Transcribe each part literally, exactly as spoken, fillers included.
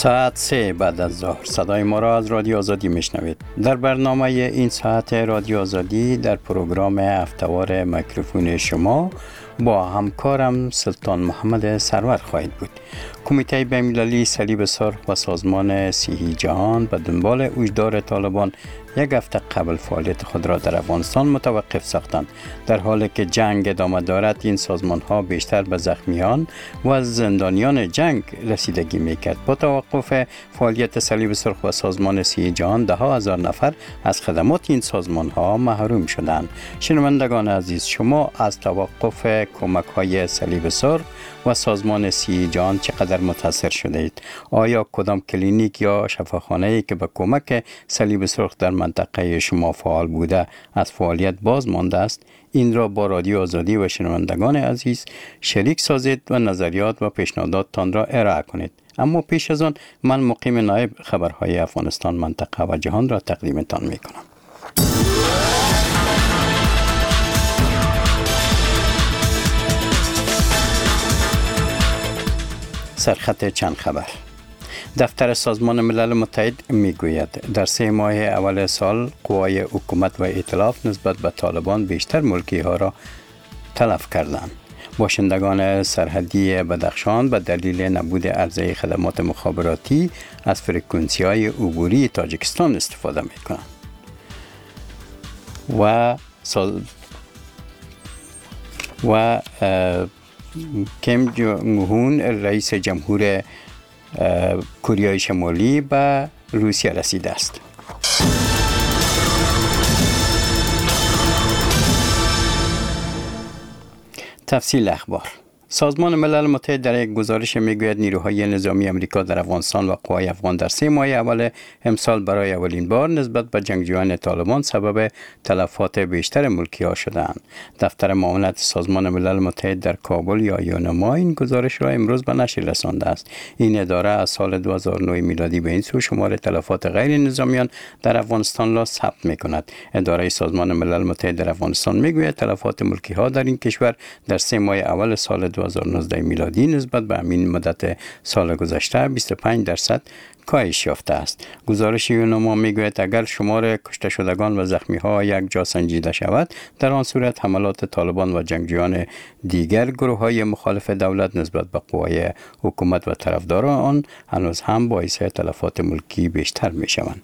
ساعت سه بعد از ظهر صدای ما را از رادیو آزادی میشنوید. در برنامه این ساعت رادیو آزادی در پروگرام هفته‌وار میکروفون شما با همکارم سلطان محمد سرور خواهید بود. کمیته بین‌المللی صلیب سرخ و سازمان صحی جهان به دنبال وجدار طالبان یک هفته قبل فعالیت خود را در افغانستان متوقف ساختند. در حالی که جنگ ادامه دارد، این سازمان ها بیشتر به زخمیان و زندانیان جنگ رسیدگی میکرد. با توقف فعالیت صلیب سرخ و سازمان صحی جهان، ده ها هزار نفر از خدمات این سازمان ها محروم شدند. شنوندگان عزیز، شما از توقف کمک های صلیب سرخ و سازمان صحی جهان چقدر متاثر شده اید؟ آیا کدام کلینیک یا شفاخانه‌ای که به کمک صلیب سرخ در منطقه شما فعال بوده از فعالیت باز مانده است؟ این را با رادیو آزادی و شنوندگان عزیز شریک سازید و نظریات و پیشنهاداتتان را ارائه کنید. اما پیش از آن من مقیم نایب خبرهای افغانستان، منطقه و جهان را تقدیمتان می کنم. سرخط چند خبر. دفتر سازمان ملل متحد میگوید در سه ماه اول سال قوای حکومت و ائتلاف نسبت به طالبان بیشتر ملکی ها را تلف کردند. باشندگان سرحدی بدخشان به دلیل نبود عرضه خدمات مخابراتی از فرکانسی های عبوری تاجیکستان استفاده می کنند و ساز... و کیم جونگ اون رئیس جمهور کره شمالی به روسیه رسیده است. تفصیل اخبار. سازمان ملل متحد در یک گزارش میگوید نیروهای نظامی امریکا در افغانستان و قوای افغان در سه ماه اول امسال برای اولین بار نسبت به جنگجویان طالبان سبب تلفات بیشتر ملکی ها شدند. دفتر معاونت سازمان ملل متحد در کابل یا یونما این گزارش را امروز به نشر رسانده است. این اداره از سال دو هزار و نه میلادی به این سو شمار تلفات غیر نظامیان در افغانستان را ثبت میکند. اداره سازمان ملل متحد در افغانستان میگوید تلفات ملکی ها در این کشور در سه ماه اول سال دو هزار و نوزده میلادی نسبت به همین مدت سال گذشته بیست و پنج درصد کاهش یافته است. گزارش یونما میگوید اگر شمار کشته شدگان و زخمی ها یک جا سنجیده شود، در آن صورت حملات طالبان و جنگجویان دیگر گروه های مخالف دولت نسبت به قوای حکومت و طرفداران آن هنوز هم باعث تلفات ملکی بیشتر می شوند.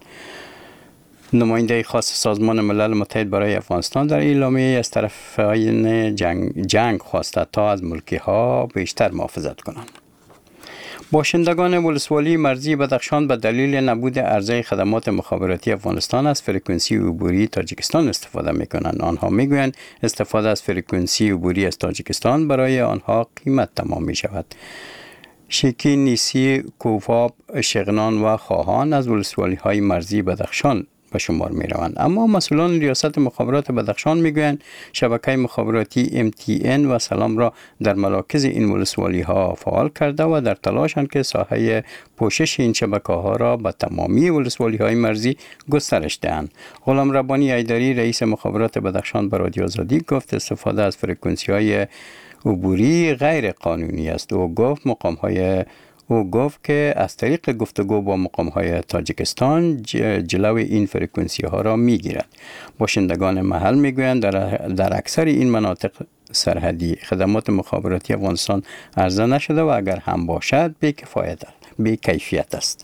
نماینده خاص سازمان ملل متحد برای افغانستان در اعلامیه از طرفین جنگ, جنگ خواسته تا از ملکی ها بیشتر محافظت کنند. باشندگان ولسوالی مرزی بدخشان به دلیل نبود عرضه خدمات مخابراتی افغانستان از فرکانسی عبوری تاجیکستان استفاده می کنند. آنها می گویند استفاده از فرکانسی عبوری از تاجیکستان برای آنها قیمت تمام می شود. شیکی نیسی، کوفاب، شغنان و خواهان از ولسوالی های مرزی بدخشان به شمار می روند. اما مسئولان ریاست مخابرات بدخشان می گویند شبکه مخابراتی ام تی ان و سلام را در مراکز این ولسوالی ها فعال کرده و در تلاشند که ساحه پوشش این شبکه ها را به تمامی ولسوالی های مرزی گسترش دهند. غلام ربانی ایدری رئیس مخابرات بدخشان به رادیو آزادی گفت استفاده از فرکانسی های عبوری غیر قانونی است. او گفت مقام های او گفت که از طریق گفتگو با مقام‌های تاجیکستان جلوی این فرکانسی ها را می‌گیرد. باشندگان محل می‌گویند در, در اکثر این مناطق سرحدی خدمات مخابراتی افغانستان عرضه نشده و اگر هم باشد بی‌کفایت بی‌کیفیت است.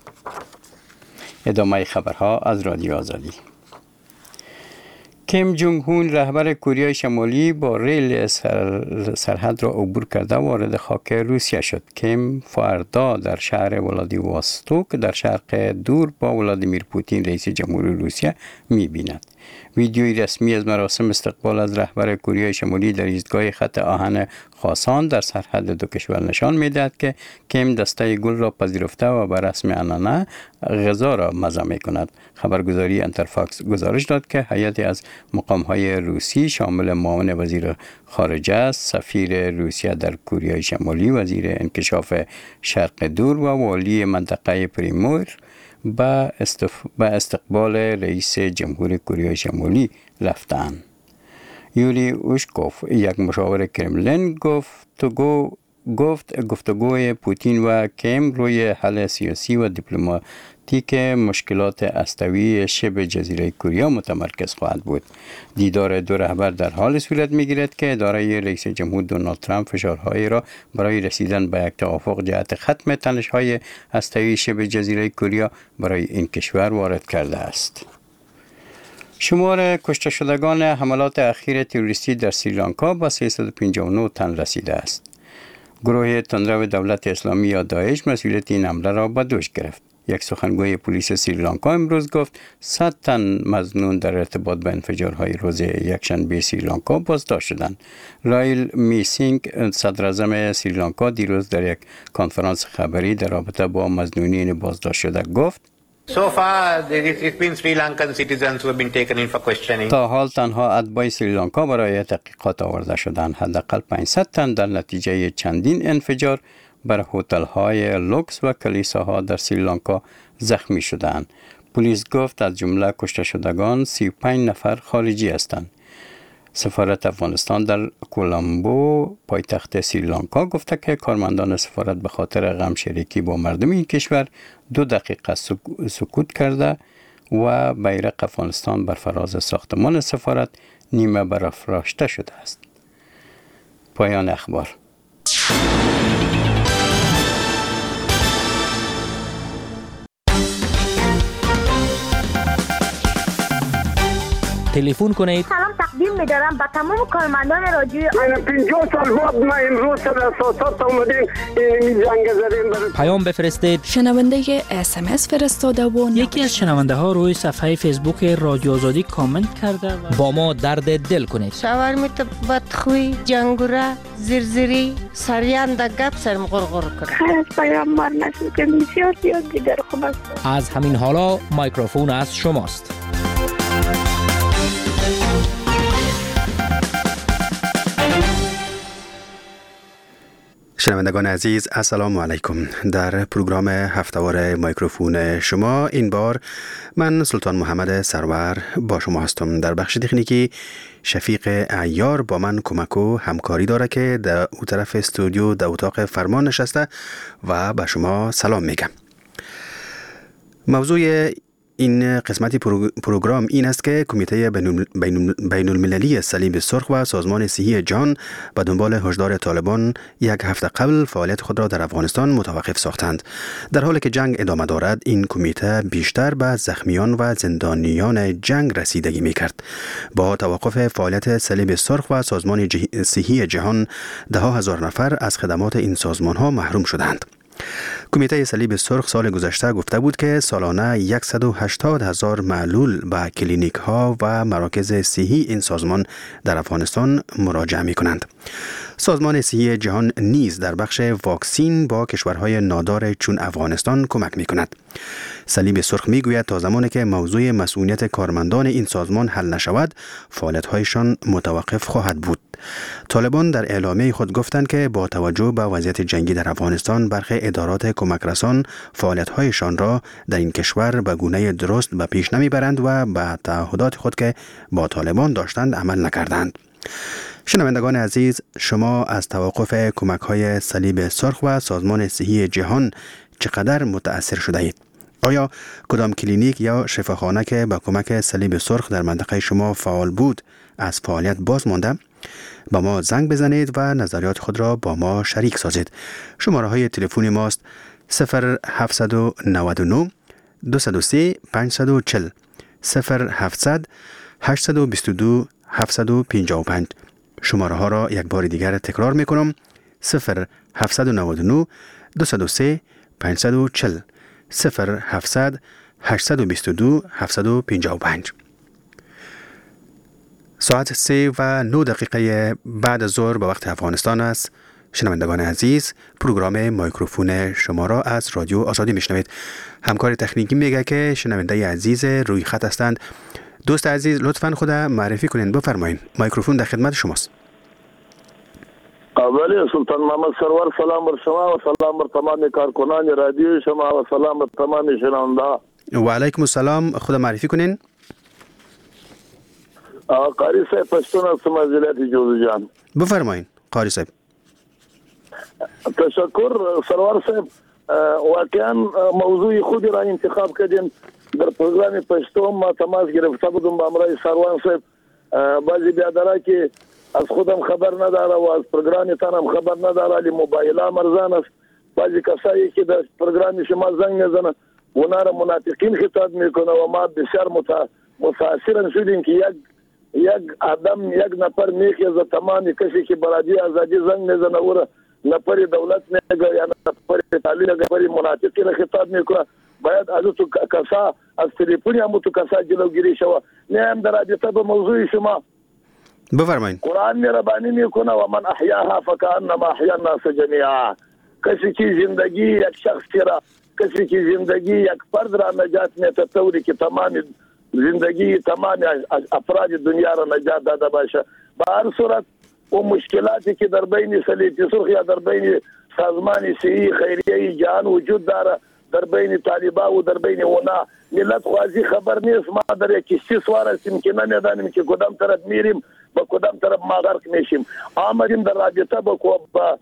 ادامه خبرها از رادیو آزادی. کیم جونگ اون رهبر کره شمالی با ریل سر سرحد را عبور کرده وارد خاک روسیه شد. کیم فردا در شهر ولادیواستوک در شرق دور با ولادیمیر پوتین رئیس جمهور روسیه می‌بیند. ویدیوی رسمی از مراسم استقبال از رهبر کره شمالی در ایستگاه خط آهن خاصان در سرحد دو کشور نشان می‌دهد که کیم دسته گل را پذیرفته و به رسم عنعنه غذا را مزه می‌کند. خبرگزاری انترفاکس گزارش داد که هیئتی از مقام‌های روسی شامل معاون وزیر خارجه، سفیر روسیه در کره شمالی، وزیر انکشاف شرق دور و والی منطقه پریمور با استف... استقبال رئیس جمهور کره شمالی رفتند. یوری اوشکوف یک مشاور کرملین گفت تو گو گفت گفتگوی پوتین و کیم روی حل سیاسی و دیپلماتیک مشکلات استوایی شبه جزیره کره متمرکز خواهد بود. دیدار دو رهبر در حال صورت می‌گیرد که اداره رئیس جمهور دونالد ترامپ فشارهایی را برای رسیدن به یک توافق جهت ختم تنش‌های استوایی شبه جزیره کره برای این کشور وارد کرده است. شمار کشته شدگان حملات اخیر تروریستی در سریلانکا به سیصد و پنجاه و نه تن رسیده است. گروه تندرو دولت اسلامی یا داعش مسئولیت این حمله را به دوش گرفت. یک سخنگوی پلیس سریلانکا امروز گفت صد تن مظنون در ارتباط با انفجارهای روز یکشنبه سریلانکا بازداشت شدند. رایل میسینگ صدراعظم سریلانکا دیروز در یک کنفرانس خبری در رابطه با مظنونین بازداشت شده گفت So far, it's been Sri Lankan citizens who have been taken in for questioning. تا حال تنها اتباع سریلانکا برای تحقیقات آورده شدند. حداقل پانصد تن در نتیجه چندین انفجار بر هتل‌های لوکس و کلیساها در سریلانکا زخمی شدند. پلیس گفت از جمله کشته شدگان سی و پنج نفر خارجی هستند. سفارت افغانستان در کولامبو پایتخت سریلانکا گفته که کارمندان سفارت به خاطر غم شریکی با مردم این کشور دو دقیقه سکوت کرده و بیرق افغانستان بر فراز ساختمان سفارت نیمه برافراشته شده است. پایان اخبار. تلفن کنید. سلام تقدیم می‌دارم به تمام کارمندان رادیوی من پنجاه سال بعد ما امروز سر اساسات اومدیم این جنگ زدیم برای پیام بفرستید. شنونده اس ام اس فرستاده و یکی از شنونده ها روی صفحه فیسبوک رادیو آزادی کامنت کرده و با ما درد دل کنید. شاورمیت بدخوی جنگوره زرزری سریان در گپ سرم غرغر کرد. خیلی از پیام مار نشد که بسیار زیاد دیگر خوب است. از همین حالا مایکروفون از شماست. شنوندگان عزیز السلام علیکم. در پروگرام هفته‌وار مایکروفون شما این بار من سلطان محمد سرور با شما هستم. در بخش تکنیکی شفیق عیار با من کمک و همکاری داره که در اون طرف استودیو در اتاق فرمان نشسته و به شما سلام میگم. موضوع این قسمتی پروگرام این است که کمیته بین المللی صلیب سرخ و سازمان صحی جهان به دنبال هشدار طالبان یک هفته قبل فعالیت خود را در افغانستان متوقف ساختند. در حالی که جنگ ادامه دارد این کمیته بیشتر به زخمیان و زندانیان جنگ رسیدگی میکرد. با توقف فعالیت صلیب سرخ و سازمان صحی جهان ده ها هزار نفر از خدمات این سازمان ها محروم شدند. کمیته صلیب سرخ سال گذشته گفته بود که سالانه صد و هشتاد هزار معلول به کلینیک ها و مراکز صحی این سازمان در افغانستان مراجعه می کنند. سازمان صحی جهان نیز در بخش واکسین با کشورهای نادار چون افغانستان کمک می کند. صلیب سرخ می گوید تا زمانی که موضوع مسئولیت کارمندان این سازمان حل نشود فعالیت‌هایشان متوقف خواهد بود. طالبان در اعلامیه خود گفتند که با توجه به وضعیت جنگی در افغانستان برخی ادارات کمک رسان فعالیت‌هایشان را در این کشور به گونه درست به پیش نمیبرند و به تعهدات خود که با طالبان داشتند عمل نکردند. شنوندگان عزیز، شما از توقف کمک‌های صلیب سرخ و سازمان صحی جهان چقدر متأثر شده اید؟ آیا کدام کلینیک یا شفاخانه که با کمک صلیب سرخ در منطقه شما فعال بود از فعالیت باز مانده؟ با ما زنگ بزنید و نظریات خود را با ما شریک سازید. شماره های تلفن ماست صفر هفت نه نه دو صفر سه پنج چهار صفر صفر هفتصد هشتصد و بیست و دو هفتصد و پنجاه و پنج. شماره ها را یک بار دیگر تکرار می کنم. صفر هفت نه نه دو صفر سه پنج چهار صفر صفر هفتصد هشتصد و بیست و دو هفتصد و پنجاه و پنج. ساعت سه و نه دقیقه بعد از ظهر به وقت افغانستان است. شنوندگان عزیز، پروگرام مایکروفون شما را از رادیو آزادی میشنوید. همکار تکنیکی میگه که شنونده عزیز روی خط هستند. دوست عزیز لطفاً خود معرفی کنین، بفرمایید. مایکروفون در خدمت شماست. اولی سلطان محمد سرور سلام بر شما و سلام بر تمام کارکنان رادیو شما و سلام بر تمام شنونده. و علیکم السلام. خود معرفی کنین. قاری صاحب پشتون هستم از ولایت جوزجان. بفرمایید قاری صاحب. تشکر سرور صاحب. واقعا موضوع خودی را انتخاب کردین در پروگرام پشتو. ما تماس گرفته بودم با امرای سروان صاحب. بعضی بیادرها که از خودم خبر نداره و از پروگرامتان هم خبر نداره، ولی موبایل مرزان است. بعضی کسایی که در پروگرام شما زنگ میزنن اونا را منافقین خطاب میکنه و ما بسیار متاثر شدیم که یک یک آدم یک نفر میخیزه تمام کسی که برادی آزادی زنگ میزنه او را نفر دولت میگه یا نفر تعلیل نفر منافقین خطاب میکنه. باید از تو کسا از تلفنی هم تو کسا جلوگیری شود. نه هم در رابطه به موضوع شما بفرمایید. قرآن مهربانی میکنه و من احیاها فکأنما احیا الناس جمیعا. کسی که زندگی یک شخص را، کسی که زندگی یک فرد را نجات میده طوری که تمام زندگی تمام افراد دنیا را نجات داده باشه. به هر صورت و مشکلاتی که در بین صلیب سرخ یا در بین سازمان صحی خیریه جهان وجود داره، در بین طالبان و در بین اونا ملت خوازی خبر نیست. ما در یک کشتی سوار هستیم که نمیدانیم که کدام طرف میریم با کدام طرف ما غرق میشیم. آمدیم در رابطه با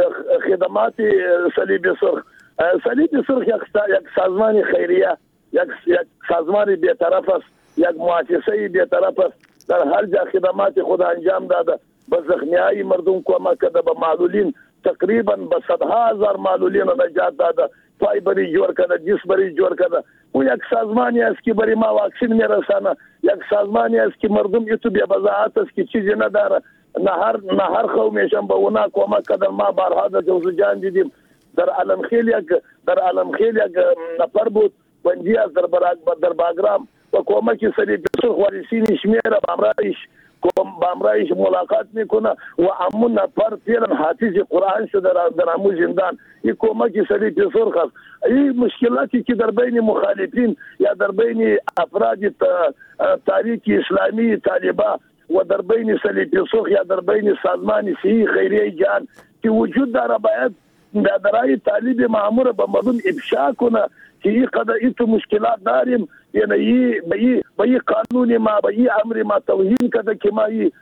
خدمات صلیب سرخ. صلیب سرخ یک سازمان خیریه، یک یک سازمان بی‌طرف است، یک مؤسسه بی‌طرف است. در هر جا خدمات خود انجام داده. به زخمیای مردم کمک کرده، به معلولین تقریبا به صدها هزار معلولین نجات داده. پای بری جور کرده، جسم بری جور کرده. او یک سازمانی است که بری ما واکسین میرسانه. یک سازمانی است که مردم ایتو بی بضاعت است که چیزی نداره. نه هر نه هر قومیشان به اونا کمک کرده. ما بارها در جوزجان دیدیم. در علمخیل یک در علمخیل یک نفر بود بندی از در در باگرام و کمک صلیب سرخ وارثین شمیره بامرایش بامرایش ملاقات میکنه و امون نفر فعلا حافظ قرآن شده در امو زندان. این کمک صلیب سرخ است. این مشکلاتی که در بین مخالفین یا در بین افراد تاریخ اسلامی طالبان و در بین صلیب سرخ یا در بین سازمان صحی خیریه جهان که وجود داره، باید درای طالب مامور به مردم افشا کنه که این قدر ایتو مشکلات داریم. یعنی به این قانون ما به این امر ما توهین کرده که ما این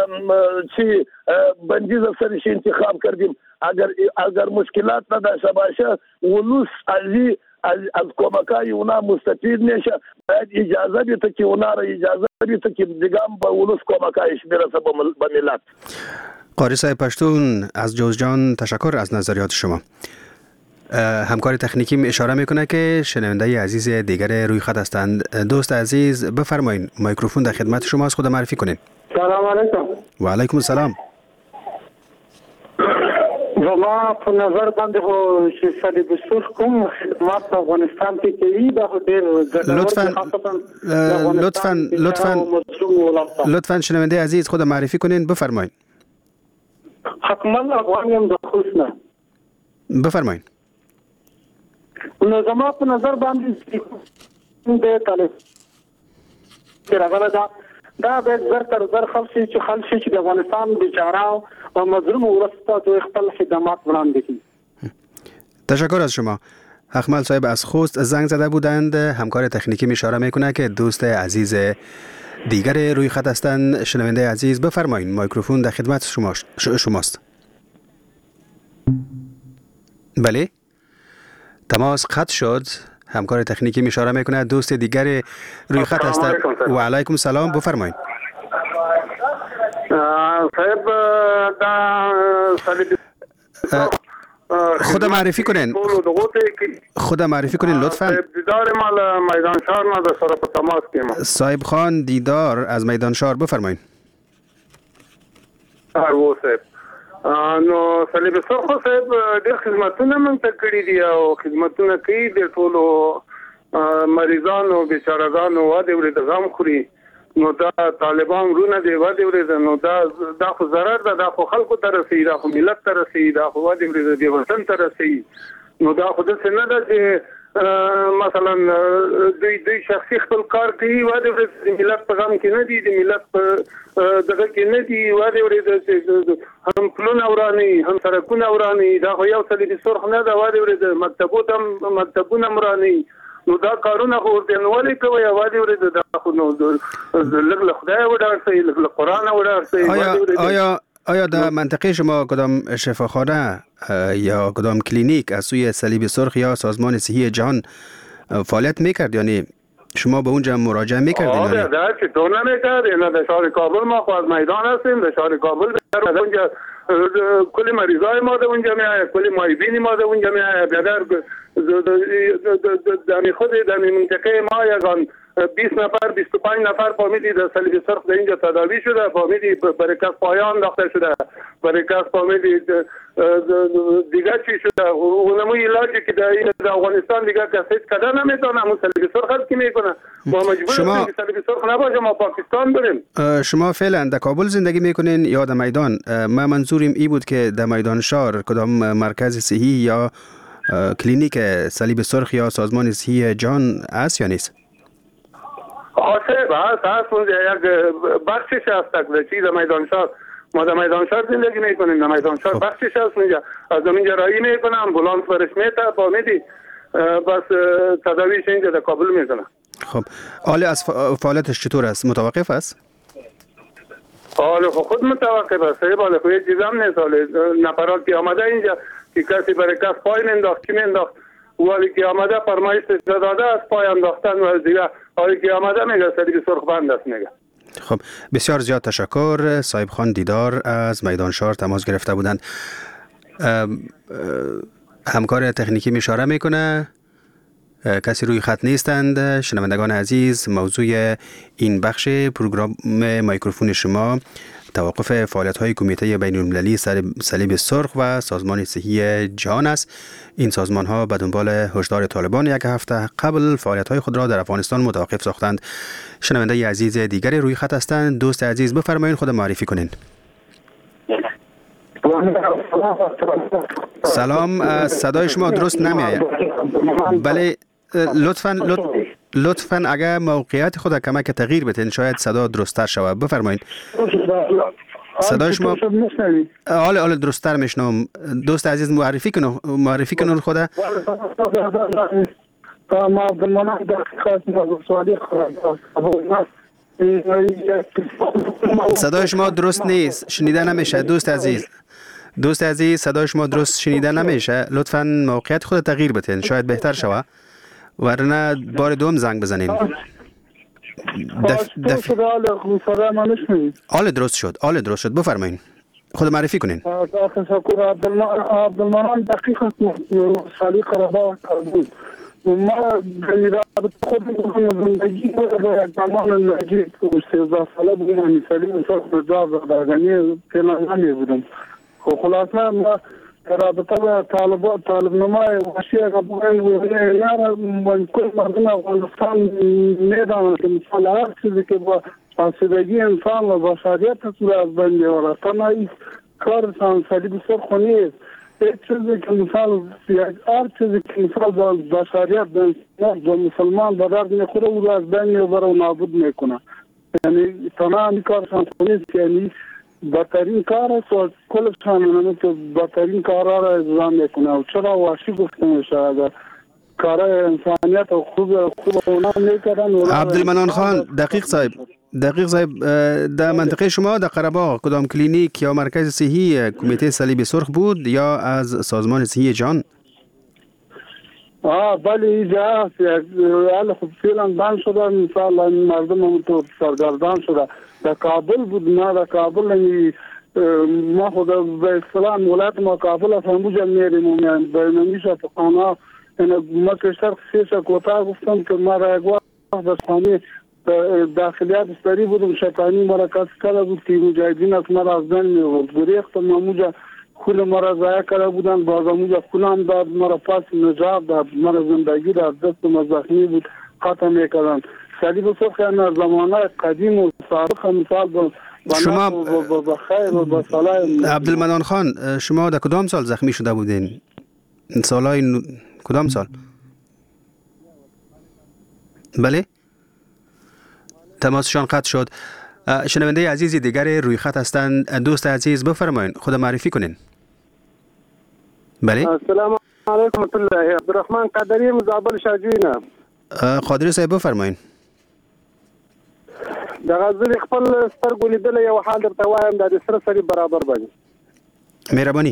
چی بندیز سرش انتخاب کردیم. اگر اگر مشکلات نداشته باشه ولوس علی از از کمکای اونا مستفید نشه. باید اجازه بیته که اونا را اجازه بیته که دیگه به ولوس کمکایش برسه به ملت. قاری صاحب پشتون از جوزجان تشکر از نظریات شما. همکار تکنیکی اشاره میکنه که شنونده عزیز دیگر روی خط هستند. دوست عزیز بفرمایید، میکروفون در خدمت شماست، خود معرفی کنین. سلام علیکم. و علیکم السلام. و ما په نظر باندې خو چې صلیب سرخ کوم خدمات په افغانستان کې کوي دا خو ډېر لطفا لطفا لطفا لطفا شنونده عزیز خود معرفی کنین، بفرمایید. حتما افغان یم د خوست نه. بفرمایید. نو زما په نظر باندې د طالب چې راغله دا دا به زر تر زر خلک چې خلک چې د افغانستان بیچاره و مظلوم ورسته تو خپل خدمات وړاندې کړي. تشکر از شما. اکمل صاحب از خوست زنگ زده بودند. همکار تکنیکی اشاره میکنه که دوست عزیز دیگر روی خط هستند. شنونده عزیز بفرمایید، میکروفون در خدمت شماست. شماست. بله، تماس قطع شد. همکار تکنیکی اشاره میکنه دوست دیگر روی خط هستند. و علیکم سلام، بفرمایید. صاحب دا صلیب خود معرفی کنین. خود معرفی کنین لطفاً. دیدار مال میدان شهر ما در سر په تماس کې. صاحب خان دیدار از میدان شهر، بفرمایید. هرو صاحب نو صلیب سرخ صاحب ډېر خدمتونه مونږ ته کړي دي او خدمتونه کوي د ټولو مریضانو بیچارهګانو واده ورې د غم خوري. نو دا طالبان رونه دی واده ورې نو دا دا خو ضرر ده، دا خو خلکو ته رسي، دا خو ملت ته رسي، دا خو واده ورې دی وطن ته رسي. نو دا خو د څه نه ده چې مثلا دوی دوی شخصي خپل کار کوي واده ورې د ملت په غم کې نه دي، د ملت په دغه کې نه دي واده ورې هم پلونه وراني هم سړکونه وراني. دا خو یو صلیب سرخ نه ده، واده ورې د مکتبونو مکتبونه وراني. نو دا کارونه خو ورته نوولې کوي واده ورې دا خو نو لږ له خدای وډار سي، لږ له قرآن وډار سي. آیا آیا آیا در منطقه شما کدام شفاخانه یا کدام کلینیک از سوی صلیب سرخ یا سازمان صحی جهان فعالیت میکرد؟ یعنی شما به اونجا مراجعه میکردین؟ آره در چطور نمیکرد؟ اینا در شهر کابل ما خواهد میدان هستیم، در شهر کابل در اونجا کلی مریضای ما در اونجا میآید، کلی مایبینی ما در اونجا میآید. در در خود در منطقه ما یگان بیست نفر بیست و پنج نفر فامیلی در صلیب سرخ در اینجا تداوی شده، فامیلی برای کس پایان انداخته شده، برای کس فامیلی دیگه چی شده. اونموی علاجی که در افغانستان دیگه کسی کده نمیتونه، همون صلیب سرخ هست که میکنه. ما مجبور هستیم که صلیب سرخ نباشه، ما پاکستان بریم. شما فعلا در کابل زندگی میکنین یا در میدان؟ ما منظوریم ای بود که در میدان شهر کدام مرکز صحی یا کلینیک صلیب سرخ یا سازمان صحی جهان است یا نیست؟ آسه هست هست اونجا یک بخشش هست در چیز میدان شهر. ما در میدان شهر زندگی میکنیم، در میدان شهر بخشش هست اونجا. از اونجا رایی میکنم، امبولانس برش میته، فامیدی بس تداویش اینجا در کابل میکنه. خب حال از فعالیتش چطور است؟ متوقف است؟ حال خود متوقف است. حال خود یک چیز هم نیست. حال نفرات که آمده اینجا که کسی برای کس پای مینداخت، کی مینداخت؟ ولی که آمده فرمایش داده از پای انداختن و دیگه حالی که آمده میگه صلیب سرخ بند است میگه. خب بسیار زیاد تشکر. صاحب خان دیدار از میدان شهر تماس گرفته بودند. همکار تکنیکی اشاره میکنه کسی روی خط نیستند. شنوندگان عزیز، موضوع این بخش پروگرام میکروفون شما توقف فعالیت‌های کمیته بین‌المللی صلیب سرخ و سازمان صحی جهان است. این سازمان‌ها به دنبال هشدار طالبان یک هفته قبل فعالیت‌های خود را در افغانستان متوقف ساختند. شنونده عزیز دیگری روی خط هستند. دوست عزیز بفرمایید خود معرفی کنین. سلام، صدای شما درست نمیآید. بله لطفاً لطفاً اگر موقعیت خود کمک تغییر بدین شاید صدا درست‌تر شود. بفرمایید. صدای شما حالا حالا درست‌تر میشنم. دوست عزیز معرفی کنه معرفی کنن خود. صدای شما درست نیست، شنیده نمیشه دوست عزیز. دوست عزیز صدای شما درست شنیده نمیشه. لطفاً موقعیت خود تغییر بدین شاید بهتر شود. ورنه بار دوم زنگ بزنین. دف... دف... آل درست شد آل درست شد بفرمایین خود معرفی کنین. عبدالمنان دقیق است. سالی قربا بود. ما خود زندگی در زمان نجیب سیزده ساله بودیم. همی سلیم سرخ بجاب درگانی پیلان نمی بودم. خلاصه ما رابطه با طالب طالب نمای وحشی قبول و من کل مردم افغانستان میدانند که مثال هر چیزی که با فاسدگی انسان و بشریت صورت از بین میآورد تنهایی کارشان صلیب سرخ نیست. هیچ چیزی که مثال هر چیزی که مثال با بشریت با مسلمان به درد میخوره او را از بین میبره و نابود میکنه. یعنی تنها کارشان نیست که یعنی بدترین کار است و کلشان نمی که بدترین کارها را اجرا میکنه. و چرا وحشی گفته میشه اگر کارهای انسانیت و خوب خوب اونا میکردن. عبدالمنان خان دقیق صاحب دقیق صاحب در منطقه شما در قره‌باغ کدام کلینیک یا مرکز صحی کمیته صلیب سرخ بود یا از سازمان صحی جهان؟ آه بله اینجا هست. حالا خب فعلا بند شده مثلا مردم هم تو سرگردان شده. در کابل بود. ما در کابل ما خود به اصطلاح ولایت ما کابل از همونجا میریم و به نمیشه تو خانه. ما کشتر سیشه کوتاه گفتم که ما را یک وقت در خانه داخلیات استری بودم. شیطانی مرا کس کرده بود که مجاهدین از مرا از بین می‌برد. گریختم همونجا کل مرا ضایع کرده بودن. باز همونجا کلام داد مرا پاس نجات داد. مرا زندگی داد. دستم زخمی بود قطع میکردن. صلیب سرخ از زمانه قدیم و سابق مثال با شما بخیر و با صلاح. عبدالمنان خان شما در کدام سال زخمی شده بودین؟ سالهای ن... کدام سال؟ بله تماسشان قطع شد. شنونده عزیزی دیگر روی خط هستند. دوست عزیز بفرمایید خود معرفی کنین. بله السلام علیکم ورحمت الله. عبدالرحمن قادری مزابل شاجوینه. قادری صاحب بفرمایید. د غزل خپل سترګو لیدل یو حال درته وایم د سره سړي برابر باندې مهرباني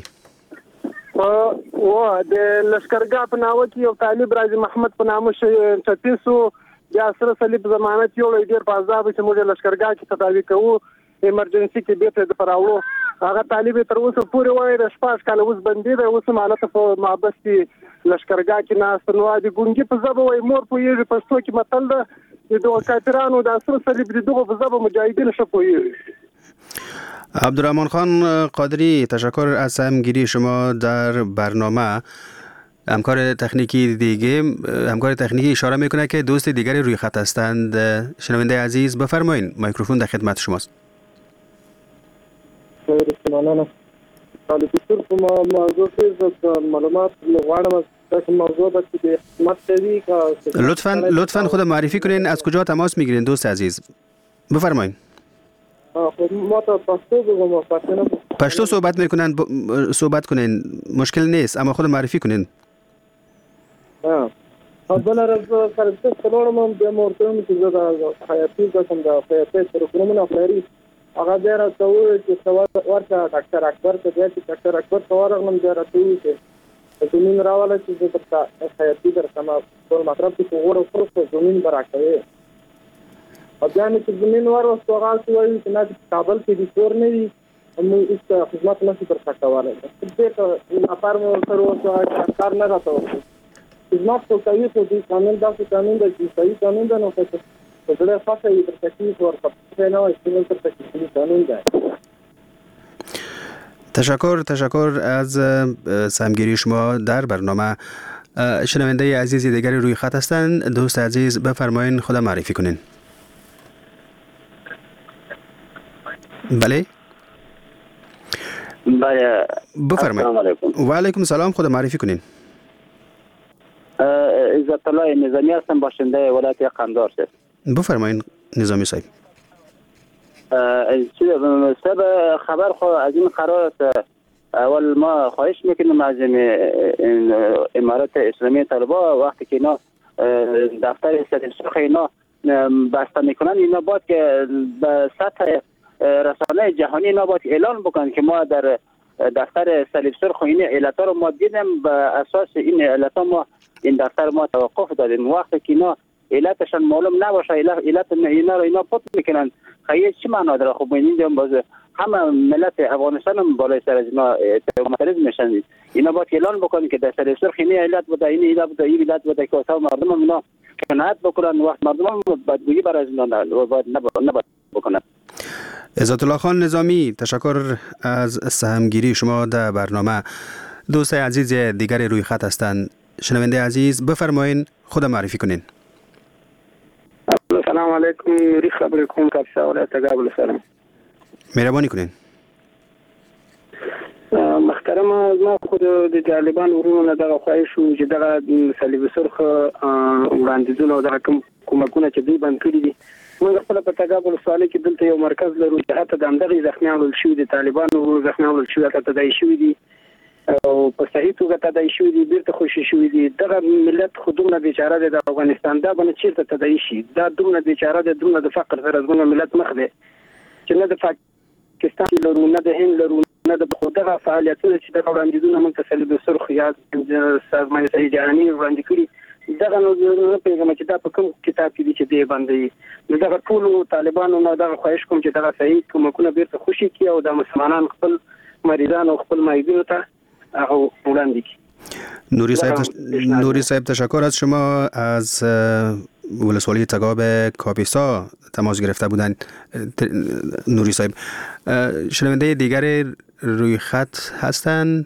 او د لشکرګاه په ناوه کې یو طالب راځي محمد په نامه شي چتیسو یا سره صلیب ضمانت یو ډیر په عذاب چې موږ لشکرګاه کې تداوی کوو ایمرجنسي کې بیرته د پراوړو هغه طالب تر اوسه پورې وایي د شپږ کال اوس بندي دی اوس مالته په محبس کې لشکرګاه کې ناست نو د ګونګي په ځبه وایي مور پوهېږي پښتو کې متل ده چې دغه کافرانو د سره صلیب د دغه په ځبه مجاهدین ښه پوهېږي. عبدالرحمن خان قادری، تشکر از سهمگیری شما در برنامه. همکار تکنیکی دیگه همکار تکنیکی اشاره میکنه که دوست دیگری روی خط هستند. شنونده عزیز بفرمایید، میکروفون در خدمت شماست. رسمانانه طالب سر په موضوع کې معلومات غواړم تاسو موضوع به د خدمت کوي که لطفاً لطفاً خود معرفی کنین، از کجا تماس میگیرین دوست عزیز؟ بفرمایید. ما تا پښتو بگم پښتو پښتو صحبت میکنن ب... صحبت کنین، مشکل نیست، اما خود معرفی کنین. ها بل رز کارته څلورم د مورتم چې دا حیاتي قسم دا حیاتي پروګرامونه خوري هغه بیا راځو چې سوال ورته ډاکټر اکبر ته دی چې ډاکټر اکبر څوارغلم بیا راځو چې زمين راواله چې د حیاتي در سما ټول مطلب چې وګورو پروسه زمين براکوي او بیا چې زمين ورو سوال کوي چې نه کابل کې د کور نه وي موږ هیڅ خدمت نشو پر تکواله دې ته اپار مو سره وځه کار نه راځو خدمت کوي خو دې قانون دا قانون د صحیح قانون د نو څه څه فاصله یې تر تکلیف ورته نه وایي چې تر تکلیف قانون ده. تشکر تشکر از سهمگیری شما در برنامه. شنونده عزیز دیگری روی خط هستند. دوست عزیز بفرمایید خود معرفی کنین. بله بله بفرمایید. و علیکم سلام، خود معرفی کنین. عزت الله نظامی هستم، باشنده ولایت قندهار. بفرمایید نظامی صاحب. سب خبر خو از این قرارات اول ما خواهش میکنیم از امارات اسلامی طالبان وقتی که اینا دفتر صلیب سرخ اینا بسته میکنن اینا باید که به سطح رسانه جهانی اینا باید اعلان بکنن که ما در دفتر صلیب سرخ این علتا رو ما دیدیم، به اساس این علتا ما این دفتر ما توقف دادیم. وقتی که اینا علتشان معلوم نباشه علت اینا رو اینا پت میکنن خیلی چی معنا داره؟ خب این باز همه ملت افغانستان هم بالای سر از اینا مطلب میشن. اینا باید اعلان بکنن که در صلیب سرخ این علت بوده، این علت بوده، این علت بوده که اصلا مردم هم اینا قناعت بکنن. وقت مردم هم بدگویی بر از اینا باید نباید بکنن. عزت الله خان نظامی، تشکر از سهمگیری شما در برنامه. دوست عزیز دیگری روی خط هستند. شنونده عزیز بفرمایید خود معرفی کنین. السلام علیکم، ری خبر کوم کاپسا ولایت کابل سلام. مهربانی کنین. محترم ما خود د طالبان ورونو نه دغه خواهش شو چې دغه صلیب سرخ وړاندیزونه او دغه کومکونه چې دوی باندې کړی دي موږ خپل په تګابل سوالي کې دلته یو مرکز لرو چې حتی د همدغه زخمیانو شو د طالبانو زخمیانو شو ته تدای شوې دي او په صحیح توګه تدای شوې دي بیرته خوشي شوې دي. دغه ملت خودونه بیچاره د افغانستان دا باندې چیرته تدای شي؟ دا دومره بیچاره د دومره د فقر سره زموږ ملت مخ دی چې نه د پاکستان لرو نه د هند لرو نه د خودغه فعالیتونه چې د وړاندیزونه موږ ته صلیب سرخ یا سازمان صحیح جهانی وړاندې کړي دغه نو پیغام چې دا په کوم کتاب کې دي چې دی باندې نو دغه ټول طالبانو نه دغه خواهش کوم چې دغه صحیح کومکونه بیرته خوشي کړي او د مسلمانانو خپل مریضان او خپل مایدینو ته هغه وړاندې کړي. نوری صاحب تش... نوری صاحب تشکر از شما. از ولسوالی تگاب کاپیسا تماس گرفته بودند نوری صاحب. شنونده دیگر روی خط هستند.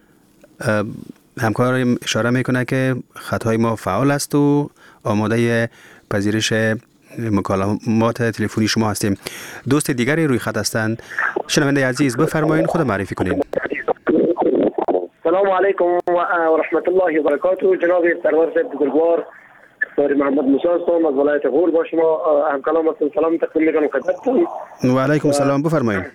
همکار اشاره میکنه که خطهای ما فعال است و آماده پذیرش مکالمات تلفنی شما هستیم. دوست دیگری روی خط هستند. شنونده عزیز بفرمایید خود معرفی کنید. السلام علیکم و رحمت الله و برکاته. جناب سرور صاحب بزرگوار سر محمد موسی هستم از ولایت غور. با شما همکلامتون سلام تقدیم میکنم خدمتتون. و علیکم سلام، بفرمایید.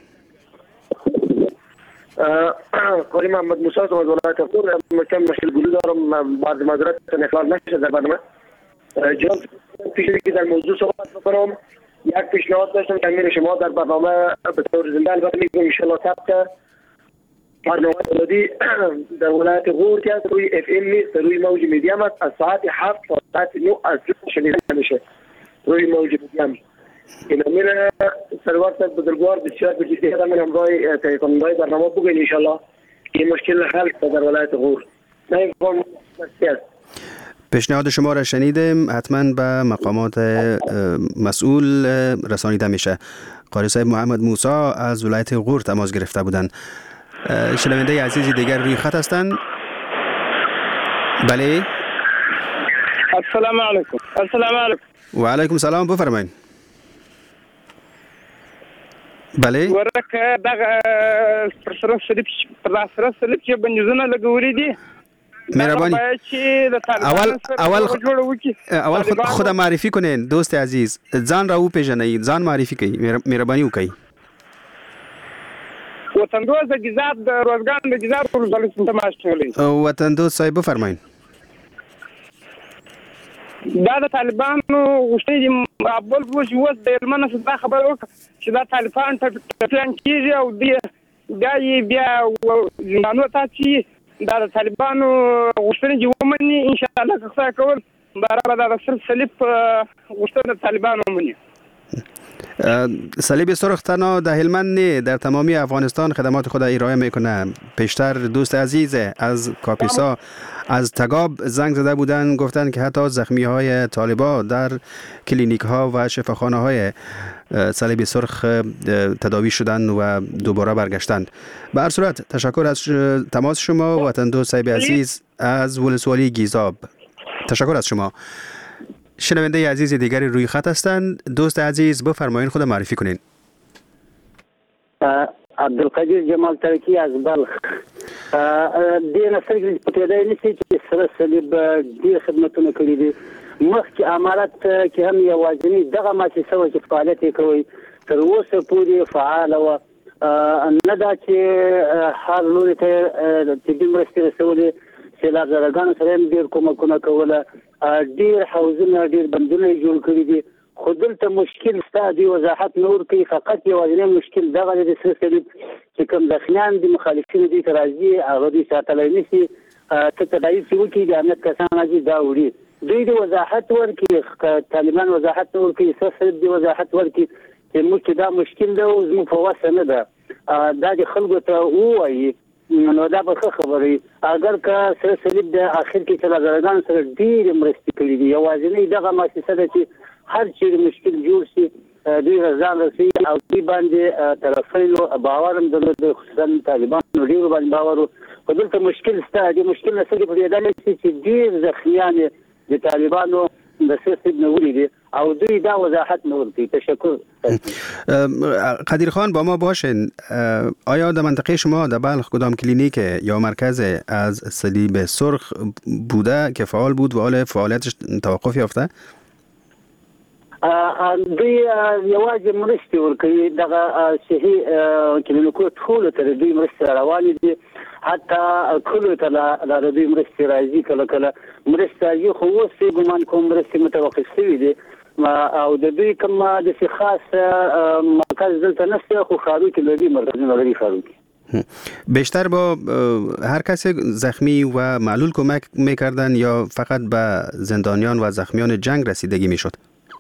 قاری محمد موسی هستم از ولایت غور. کم مشکل گلو دارم، بعض معذرت اخلال نشه در برنامه. جناب پیشی که در موضوع صحبت بکنم یک پیشنهاد داشتم که امیر شما در برنامه به طور زنده البته میگم ان شاء الله ثبت برنامه دادی در ولایت غور که روی اف ام نیست، روی موج میدیم است، از ساعت هفت تا ساعت نه از شنیده میشه روی موج میدیم. این امیر سرور صاحب بزرگوار بسیار به جدی من همراه تهیه کننده برنامه بگوین ان شاء الله این مشکل حل شد در ولایت غور. نه فهم است. پیشنهاد شما را شنیدیم، حتما به مقامات مسئول رسانیده میشه. قاری صاحب محمد موسی از ولایت غور تماس گرفته بودند. شنونده عزیزی دیگر روی خط هستند. بله. السلام علیکم. السلام علیکم. و علیکم سلام، بفرمایید. بله. ورک دغه پرسره سلیپ پرسره سلیپ چې بنځونه لګوري دي. مهربانی اول اول اول خود خود معرفی کنین دوست عزیز، ځان را او پیژنئ، ځان معرفی کړئ، مهرباني وکړئ. وطن دوست د جزاب د روزګان د جزاب ولسوالۍ څخه تماس کوي. وطن دوست صاحب بفرمایئ. دا د طالبانو غوښتنې دي ابل بوش وس د هلمند څخه خبر وکړه چې دا طالبان ته پلان کیږي او دا یې بیا زندانو ته چې دا د طالبانو غوښتنې چې ومني ان شاء الله که څه کول برابر د سر سلیپ غوښتنه طالبانو ومني. صلیب سرخ تنها در هلمند نه، در تمامی افغانستان خدمات خود ارائه میکنه. پیشتر دوست عزیز از کاپیسا از تگاب زنگ زده بودن، گفتن که حتی زخمی های طالبا در کلینیک ها و شفاخانه های صلیب سرخ تداوی شدند و دوباره برگشتند. به هر صورت تشکر از تماس شما وطن دوست صاحب عزیز از ولسوالی گیزاب. تشکر از شما. شنونده عزیز دیگری روی خط هستند. دوست عزیز بفرمایید، خود معرفی کنین. عبدالقدیر جمال ترکی از بلخ. دین اصل که پتیده نیستی که سر صلیب دیر خدمتونه کلی دی مخی عمالت که هم یوازنی دغه ماسی سوی که فعالیتی کوي تر اوسه پوری فعال و ندا چې هر لوري ته طبي مرستې رسولې سیلاب زدګانو سره هم ډېر کومکونه کوله، ډېر حوزونه ډېر بندونه یې جوړ کړي دي. خو دلته مشکل ستا دی وضاحت نور کوي، فقط یوازینی مشکل دغه دی د سره صلیب چې کوم زخمیان دي مخالفین دي که راځي هغه دوی ساتلی نیسي، ته تداوي چې وکړي د امنیت کسان راځي دا وړي. دوی د وضاحت ورکړي، طالبان وضاحت ورکړي، سره صلیب دی وضاحت ورکړي چې موږ دا مشکل ده او زموږ په وسه نه ده، دا د خلکو ته ووایي نو دا به ښه خبرې. اگر که سره صلیب د اخر کې چې لازرګانو سره ډېرې مرستې کړي دي، یوازینی دغه مؤسسه ده چې هر چیرې مشکل جوړ شي دوی ځان رسوي او دوی باندې طرفینو باور هم درلود، خصوصا طالبانو ډېرو باندې باور و. خو دلته مشکل شته، د مشکل نه څه پرېږدی نشي چې ډېر زخمیان د طالبانو د سره صلیب نه ولیدي او دوی دا وضاحت نه ورکوي. تشکر. قدیر خان با ما باشین. آیا در منطقه شما در بلخ کدام کلینیک یا مرکز از صلیب سرخ بوده که فعال بود و حال فعالیتش توقف یافته؟ دوی یوازې مرستې ورکوي، دغه صحي کلینیکو ټولو ته دوی مرستې روانې دي، حتی کلو ته د دوی مرستې راځي، کله کله مرستې راځي، خو اوس یې ګمان کوم مرستې متوقف شوي دي او د دوی کوم داسې خاص مرکز دلته نشته، خو ښارو کې لري مرکزونه لري ښارو کې. بیشتر با هر کسی زخمی و معلول کمک میکردن یا فقط به زندانیان و زخمیان جنگ رسیدگی میشد؟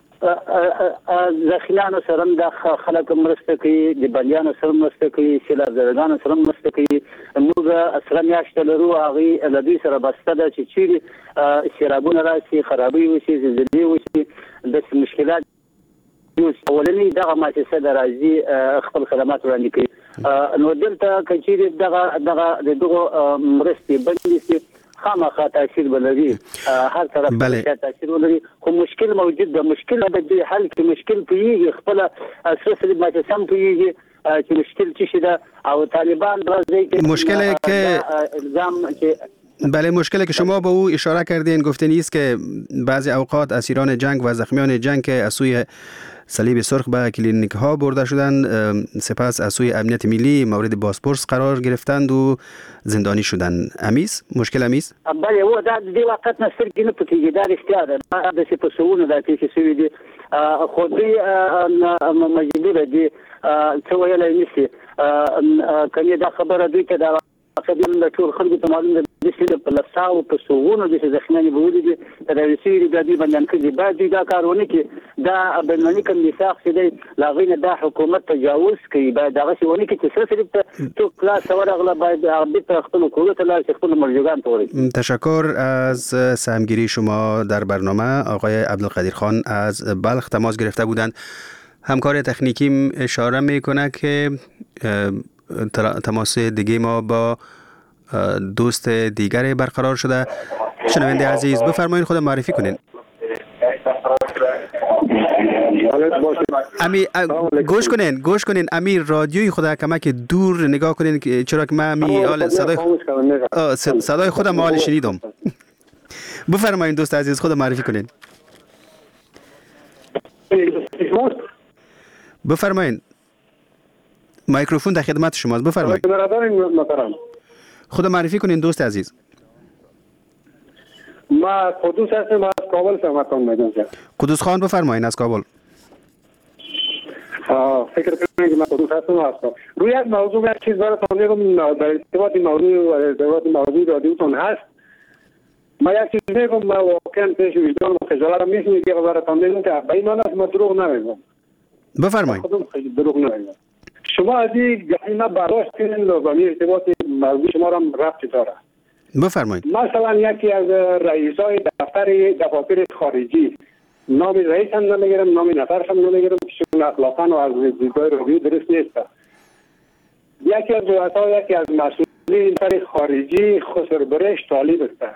زخمیانو سره هم د خلک مرسته کوي، د بندیانو سره مرسته کوي، سیلاب زدګانو سره مرسته کوي. موږ سره میاشته لرو، هغوی له دوی سره بسته ده چې چیرې سیلابونه راشي، خرابۍ وشي، زلزلې وشي، داسې مشکلات اولنی دغه مؤسسه د راځي خپل خدمات وړاندې کوي. نو دلته که چیرې دغه دغه د دغو مرستې بندې شي خامخا تاثیر بلري، هر طرف ته تاثیر ولري، خو مشکل موجود ده. مشکل د دې حل کې مشکل پیږي، خپل اساس د ماته سم پیږي چې مشکل څه شي ده او طالبان راځي کې مشکل که الزام چې بله مشکلی که شما به او اشاره کردین گفته نیست که بعضی اوقات اسیران جنگ و زخمیان جنگ که از سوی صلیب سرخ به کلینیک ها برده شدند سپس از سوی امنیت ملی مورد بازپرس قرار گرفتند و زندانی شدند. امیز مشکل امیز؟ بله او دا دی وقت نستر کې نه پکېږي، دا رښتیا ده، دا د سپسونه د پیښې شوي دي خودی مجبور دي څه ویلای نشي کني دا خبره دوی ته دا خبرونه د ټول خلکو ته معلوم دي چې په لساو په سوونو د ځخناني بودی دي د رئیسي د دې باندې کې بعد دا کارونه کې دا بنونی کوم میثاق چې دی لاغینه دا حکومت تجاوز کوي بعد دا څه ونی کې چې سره تو کلاس ورغله باید عربی ته خپل کولو ته لاس خپل مرجوگان توری. تشکر از سهمگیری شما در برنامه. آقای عبدالقدیر خان از بلخ تماس گرفته بودند. همکار تکنیکیم اشاره میکنه که تماس دیگه ما با دوست دیگر برقرار شده. شنونده عزیز بفرمایید خود معرفی کنین. امی گوش کنین گوش کنین امی رادیوی خدا کمک دور نگاه کنین چرا که من امی صدای صدای خودم حال شنیدم. بفرمایید دوست عزیز خود معرفی کنین. بفرمایید میکروفون در خدمت شماست. بفرمایید. خود معرفی کنین دوست عزیز. ما قدوس هستم از کابل سمتون میدونم. قدوس خان بفرمایید از کابل. فکر کنم که من قدوس هستم از کابل. روی از موضوع یک چیز براتون میگم در ارتباط موضوع ارتباط موضوع رادیوتون هست. ما یک چیز میگم ما واقعا پیش وجدان و خجالت میشم که براتون میگم که بینان است ما دروغ نمیگم. بفرمایید. خودم خیلی دروغ نمیگم. شما از این گاهی برداشت کنین و با ارتباط موضوع شما را ربط داره. بفرمایید. مثلا یکی از رئیسای دفتر دفاتر خارجی نام رئیس هم نمیگیرم نام نفرش هم نمیگیرم چون اخلاقا و از دیدگاه روی درست نیست. یکی از رؤسا یکی از مسئولین دفتر خارجی خسر برش طالب است.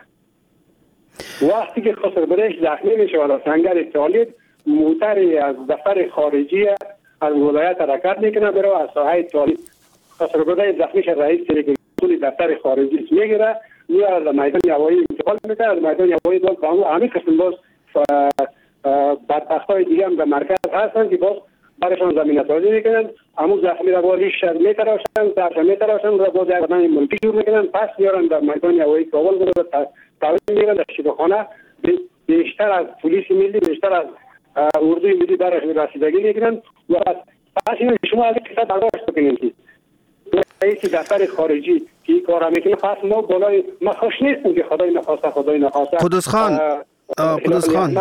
وقتی که خسر برش زخمی میشه و سنگر طالب موتری از دفتر خارجی از ولایت حرکت میکنه برای از ساحه طالب خسر برش زخمیش رئیس تلویزیون دفتر خارجی میگیره یا از میدان هوایی انتقال میکنه. از میدان هوایی باز با همین قسم باز بدبختای دیگه هم در مرکز هستن که باز برشان زمینه سازی میکنن. همون زخمی را باز ریش میتراشن سرش میتراشن را باز یک بدن ملکی جور میکنن پس میارن در میدان هوایی کابل رو تعویض میگیرن در شفاخانه. بیشتر از پلیس ملی بیشتر از اردوی ملی برش رسیدگی میکنن و پس اینو شما از این قصد برداشت بکنید که رئیس دفتر خارجی که این کار میکنه پس ما بالای ما خوش نیستیم که خدای نخواسته خدای نخواسته. قدوس خان قدوس خان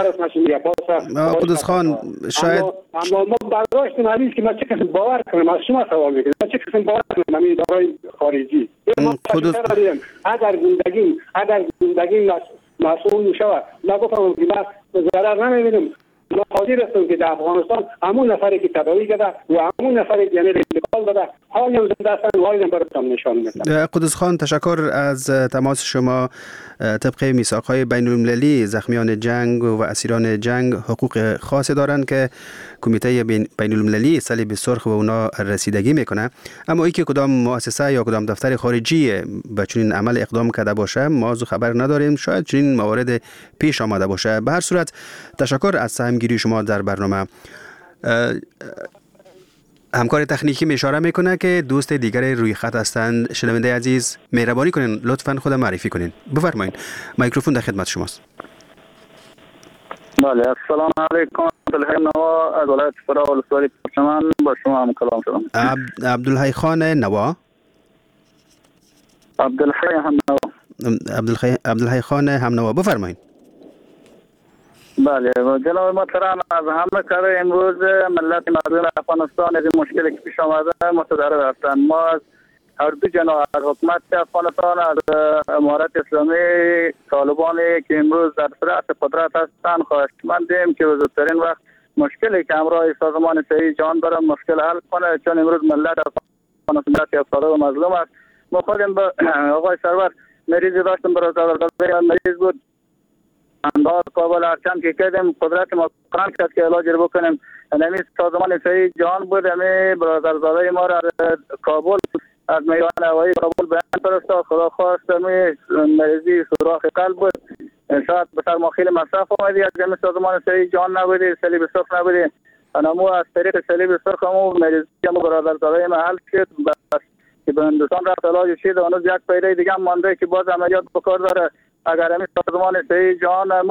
قدوس خان شاید اما ما برداشتیم همین که ما چه کسی باور کنیم از شما سوال میکنیم ما چه کسی باور کنیم همین دارای خارجی قدوس اگر زندگی اگر زندگی مسئول میشود ما گفتم که ما ضرر نمیبینیم. ما حاضر هستیم که در افغانستان همون نفری که تداوی کرده و همون نفری که یعنی انتقال داده حالی هم زنده هستن و حالی هم براتون نشان میدن. قدوس خان تشکر از تماس شما. طبق میثاق‌های بین‌المللی زخمیان جنگ و اسیران جنگ حقوق خاصی دارند که کمیته بین‌المللی صلیب سرخ و اونا رسیدگی میکنه. اما ای که کدام مؤسسه یا کدام دفتر خارجی به چنین عمل اقدام کرده باشه ما از خبر نداریم. شاید چنین موارد پیش آمده باشه. به هر صورت تشکر از سهمگیری شما در برنامه. همکار تکنیکی اشاره میکنه که دوست دیگر روی خط هستند. شنونده عزیز مهربانی کنین لطفاً خود معرفی کنین. بفرمایید میکروفون در خدمت شماست. بله السلام علیکم. عبدالحی نوا از ولایت فرا ولسوالی پرچمان با شما هم کلام شدم. عبد عبدالحی خان نوا عبدالحی هم نوا عبدالحی عبدالحی خان هم نوا بفرمایید. بله جناب محترم از همه کار امروز ملت مردم افغانستان از مشکلی که پیش آمده متضرر هستند. ما از هر دو جناح از حکومت افغانستان از امارت اسلامی طالبانی که امروز در صدر قدرت هستند خواهشمندیم که بزرگترین وقت مشکلی که همراه سازمان صحیح جهان برای مشکل حل کنه چون امروز ملت افغانستان افتاده و مظلوم است. ما خودم به آقای سرور مریضی داشتم برای زادرگاه مریض بود انداز کابل هرچند که کردیم قدرت ما قرار کرد که علاج رو بکنیم. نمی سازمان صحیح جهان بود همی برادرزاده ما را کابل از میدان هوایی کابل بیان فرستاد. خدا خواست همی مریضی سوراخ قلب بود شاید بسر ما خیلی مصرف آمدی از جمعی سازمان صحیح جهان نبودی صلیب سرخ نبودی انمو از طریق صلیب سرخ همو مریضی همو برادرزاده ما حل شد بس که به هندوستان رفت علاج شد و هنوز یک پیده دیگه هم مانده که باز عملیات بکار داره. اگر همین سازمان صحیح جهان مو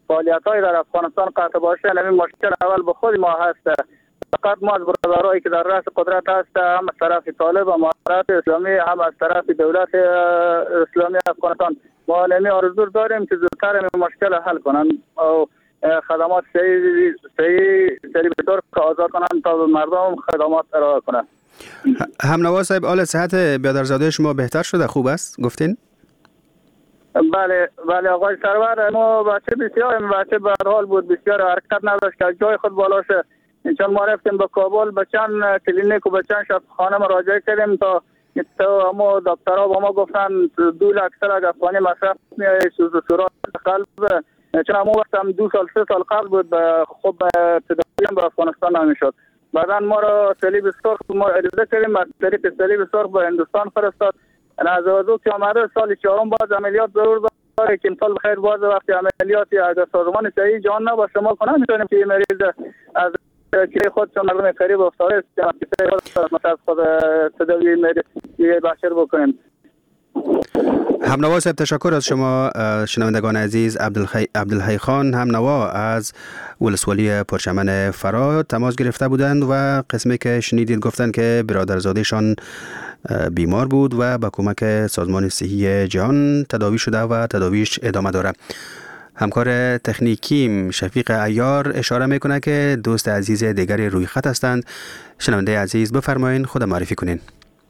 فعالیت‌های در افغانستان قطع باشه، همین مشکل اول به خود ما هست. فقط ما از برادرایی که در رأس قدرت هست، هم از طرف طالب، امارات اسلامی، هم از طرف دولت اسلامی افغانستان، ما نمی آرزو داریم که زودتر این مشکل حل کنن و خدمات صحیح صحیح سری به طور که آزاد کنن تا مردم خدمات ارائه کنن. همنوا صاحب، حال صحت برادرزاده شما بهتر شده؟ خوب است گفتین؟ بله بله آقای سرور، ما بچه بسیار بچه به هر حال بود، بسیار حرکت نداشت که جای خود بالا شه. چون ما رفتیم به کابل، به چند کلینیک و به چند شفاخانه مراجعه کردیم تا تا ما دکترها با ما گفتن دو لک سل افغانی مصرف میایه، سوزوسورات قلب. چون ما وقتم دو سال سه سال قبل بود، خب تداوی به افغانستان نمیشد. بعدا ما را صلیب سرخ ما عریضه کردیم، از طریق صلیب سرخ به هندوستان فرستاد. از وضو که آمده سال چهارم باز عملیات ضرور داره که امسال بخیر باز وقتی عملیاتی اگر سازمان صحیح جان نباشه ما کنه میتونیم که مریض از که خود چون مردم قریب افتاده است مثلا خود تداوی مریض بشر بکنیم. همنوا صاحب، تشکر از شما. شنوندگان عزیز، عبدالحی عبدالحی خان همنوا از ولسوالی پرچمن فرا تماس گرفته بودند و قسمی که شنیدید گفتند که برادرزادهشان بیمار بود و با کمک سازمان صحی جهان تداوی شده و تداویش ادامه داره. همکار تکنیکیم شفیق عیار اشاره میکنه که دوست عزیز دیگری روی خط هستند. شنونده عزیز بفرمایین، خود معرفی کنین.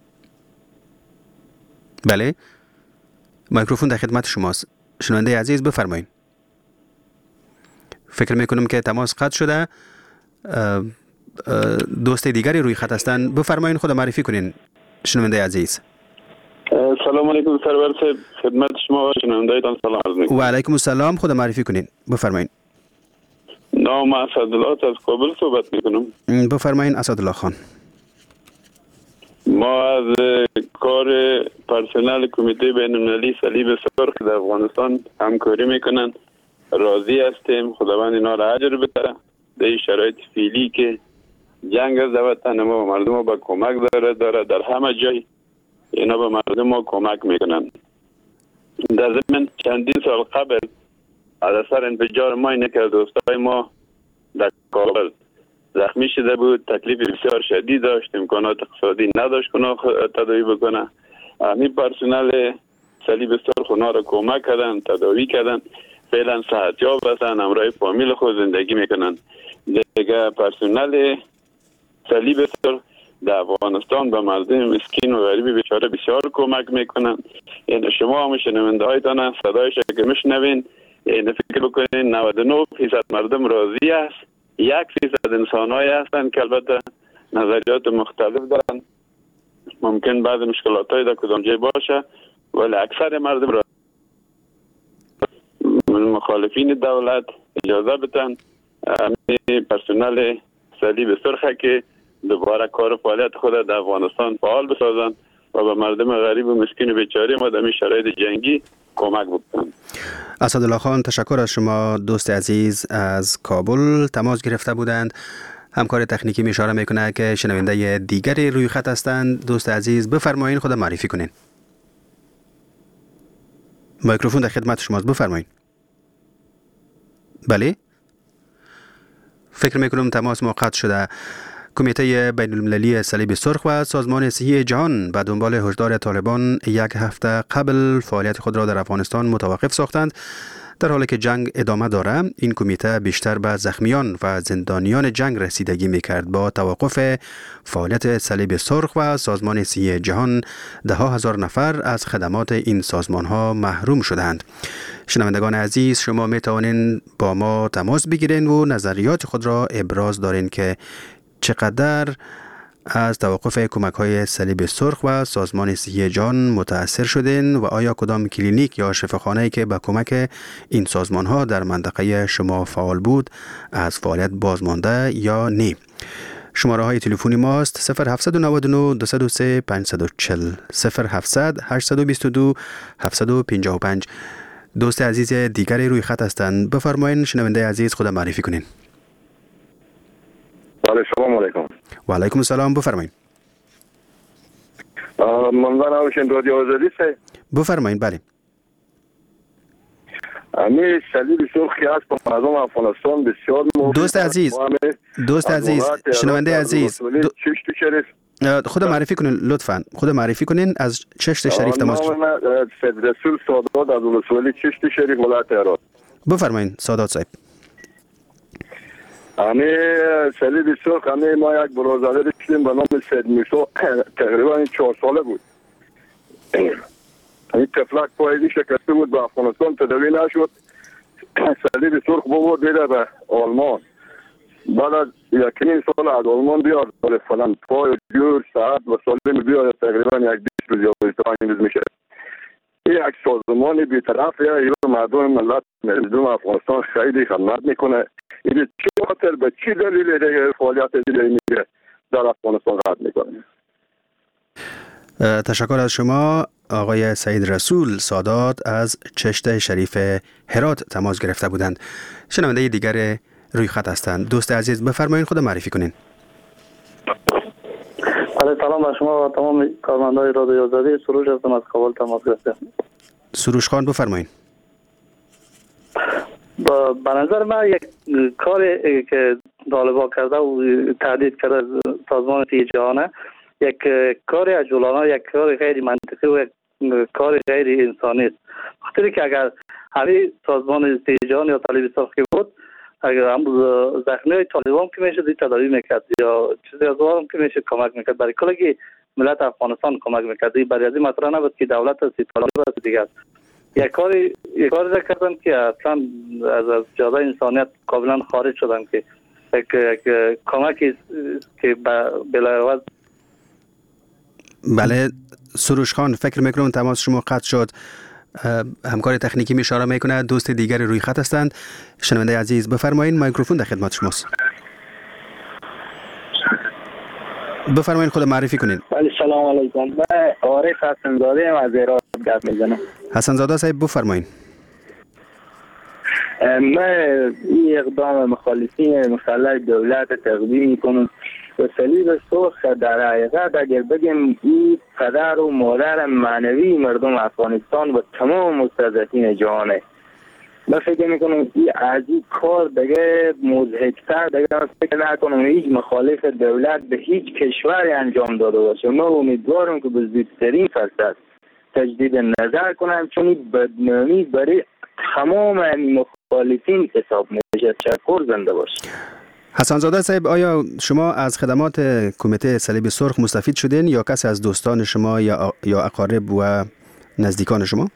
بله، میکروفون در خدمت شماست. شنونده عزیز بفرمایین. فکر میکنم که تماس قطع شده. دوست دیگری روی خط هستند، بفرمایین خود معرفی کنین شنونده عزیز. سلام علیکم سرور صاحب، خدمت شما و شنوندهایتان سلام عرض میکنم. و علیکم السلام، خود معرفی کنین بفرمایین. نام اسدالله از کابل صحبت میکنم. بفرمایین اسدالله خان. ما از کار پرسنل کمیته بین المللی صلیب سرخ در افغانستان همکاری میکنن راضی هستیم. خداوند اینا را اجر بده. در شرایط فعلی که جنگ از وطن ما و مردم ما با کمک داره داره در همه جای اینا به مردم ما کمک میکنن. در زمین چندین سال قبل از اثر انفجار ما اینه که دوستای ما در کابل زخمی شده بود، تکلیف بسیار شدید داشت، امکانات اقتصادی نداشت که تداوی بکنه. همین پرسنل صلیب سرخ اونا را کمک کردن، تداوی کردن، فعلا صحتیاب هستن، همراه فامیل خود زندگی میکنن. دیگه پرسنل صلیب سرخ در افغانستان به مردم مسکین و غریبی بیچاره بسیار کمک میکنن. یعنی شما هم شنونده هایتان صدایش که میشنوین، یعنی فکر بکنین نود و نه فیصد مردم راضی است، یک فیصد انسان هایی هستن که البته نظریات مختلف دارن، ممکن بعض مشکلات های در کدام جای باشه، ولی اکثر مردم را مخالفین دولت اجازه بتن همین پرسنل صلیب سرخ که دوباره کار فعالیت خود در افغانستان فعال بسازن و به مردم غریب و مسکین و بیچاره ما در شرایط جنگی کمک بکنن. اسدالله خان، تشکر از شما. دوست عزیز از کابل تماس گرفته بودند. همکار تکنیکی می اشاره میکنه که شنونده دیگری روی خط هستند. دوست عزیز بفرمایین خود معرفی کنین. میکروفون در خدمت شماست، بفرمایین. بله، فکر میکنم تماس ما قطع شده. کمیته بین المللی صلیب سرخ و سازمان صحی جهان به دنبال هشدار طالبان یک هفته قبل فعالیت خود را در افغانستان متوقف ساختند. در حالی که جنگ ادامه داره، این کمیته بیشتر به زخمیان و زندانیان جنگ رسیدگی میکرد. با توقف فعالیت صلیب سرخ و سازمان صحی جهان، ده ها هزار نفر از خدمات این سازمان ها محروم شدند. شنوندگان عزیز، شما می توانید با ما تماس بگیرین و نظریات خود را ابراز دارین که چقدر از توقف کمک های صلیب سرخ و سازمان صحی جهان متاثر شدین و آیا کدام کلینیک یا شفاخانه‌ای که با کمک این سازمان ها در منطقه شما فعال بود از فعالیت بازمانده یا نه؟ شماره های تلفنی ماست صفر هفت نه نه دو صفر سه پنج چهار صفر صفر هفت هشت دو دو هفت پنج پنج. دوست عزیز دیگری روی خط هستند، بفرمایید شنونده عزیز خود معرفی کنین. بله، سلام علیکم. و علیکم السلام، بفرمایید. منظر آوشن رادیو آزادی سه. بفرمایید. بله. همه صلیب سرخ که هست با مردم افغانستان بسیار مفید. دوست عزیز دوست عزیز شنونده عزیز دو... چشت شریف خود معرفی کنین لطفا خود معرفی کنین از چشت شریف تماس نام من سید رسول سادات از ولسوالی چشت شریف ولایت هرات. بفرمایید سادات صاحب. همه صلیب سرخ همه ما یک برادر داشتیم به نام سید موسی تقریبا چهار ساله بود. این تفلک پاییزی شکسته بود به افغانستان تداوی نشد. صلیب سرخ بود بیده به آلمان. بعد از یکین سال از آلمان بیاد فلان پای جور ساعت و سالم بیاد تقریبا یک بیست روز یا بیست روز میشه. این یک سازمان بی‌طرف یا ایران مردم ملت مردم افغانستان خیلی خدمت میکنه. این چه خاطر به چه دلیل دیگه فعالیت دیگه میگه در افغانستان قد میکنه. تشکر از شما آقای سید رسول سادات از چشت شریف هرات تماس گرفته بودند. شنونده دیگر روی خط هستند. دوست عزیز بفرمایید خود معرفی کنین. سلام بر شما و تمام کارمندان رادیو آزادی. سروش هستم از کابل تماس گرفتم. سروش خان بفرمایید. با به نظر من یک کاری که طالبان کرده و تهدید کرده سازمان سیه جهانه یک کاری عجولانه، یک کاری غیر منطقی و یک کاری غیر انسانی است. خاطری که اگر همین سازمان سیه جهان یا صلیب سرخ بود، اگر هم زخمی های طالبان که میشه تداوی میکرد یا چیزی از آن که میشه کمک میکرد برای کلگی ملت افغانستان کمک میکرد. برای از این مطرح نبود که دولت سی طالب است دیگر یک کاری یک کاری را کردن که اصلا از از جاده انسانیت کاملا خارج شدن که یک یک کمکی که بلاعوض. بله سروش خان فکر میکنم تماس شما قطع شد. همکار تکنیکی می اشاره میکنه دوست دیگر روی خط هستند. شنونده عزیز بفرمایید میکروفون در خدمت شماست. بفرمایید خود معرفی کنین. بله سلام علیکم. من عارف حسن زاده ام از هرات گپ میزنم. حسن زاده صاحب بفرمایید. من این اقدام مخالفین مسلح دولت تقدیم میکنم و صلیب سرخ در حقیقت اگر بگیم این پدر و مادر معنوی مردم افغانستان و تمام مستضعفین جهانه. من فکر میکنم این از این کار دیگه مضحک‌تر دیگه فکر نکنم هیچ مخالف دولت به هیچ کشوری انجام داده باشه. ما امیدوارم که به زودترین فرصت تجدید نظر کنم چون این بدنامی برای تمام مخالفین حساب میشه. تشکر زنده باشه. حسن زاده صاحب آیا شما از خدمات کمیته صلیب سرخ مستفید شدین یا کسی از دوستان شما یا یا اقارب و نزدیکان شما؟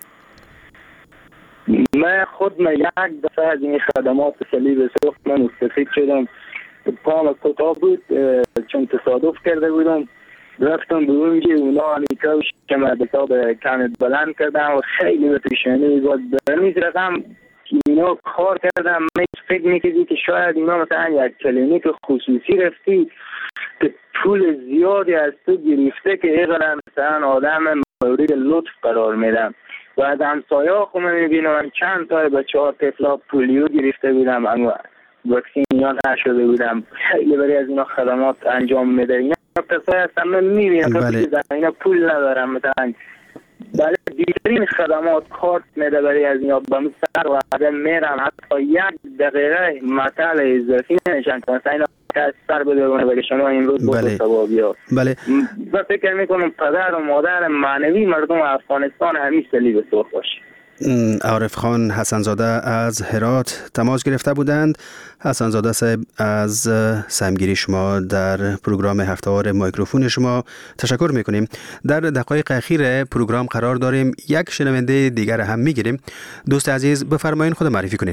من خود من یک دفعه از این خدمات صلیب سرخ من مستفید شدم. پام کتاب بود چون تصادف کرده بودم رفتم به اونجا اونا آنیکا و شمدتا به کمت بلند کردم و خیلی به پیشانی بود. برمیز رقم اینا کار کردم. من فکر میکردی که شاید اینا مثلا یک کلینیک خصوصی رفتی که پول زیادی از تو گرفته که ایقدر مثلا آدم مورد لطف قرار میدم و از همسایه ها خود میبینم چند تا بچه ها طفلا پولیو گرفته بودم اما واکسین یا نشده بودم. خیلی برای از اینا خدمات انجام میده. اینا کسایی هستم من میبینم بله. که اینا پول ندارم مثلا بله دیگرین خدمات کارت میده برای از اینا به مستر و آدم میرم حتی یک دقیقه مطل اضافی نشن که مثلا اینا کس سر بدونه بگه شما امروز بود بله. ثوابی ها. بله. و فکر میکنم پدر و مادر معنوی مردم افغانستان همین صلیب سرخ باشه. عارف خان حسن زاده از هرات تماس گرفته بودند. حسن زاده صاحب از سهمگیری شما در پروگرام هفته‌وار میکروفون شما تشکر میکنیم. در دقایق اخیر پروگرام قرار داریم یک شنونده دیگر هم میگیریم. دوست عزیز بفرمایید خود معرفی کنین.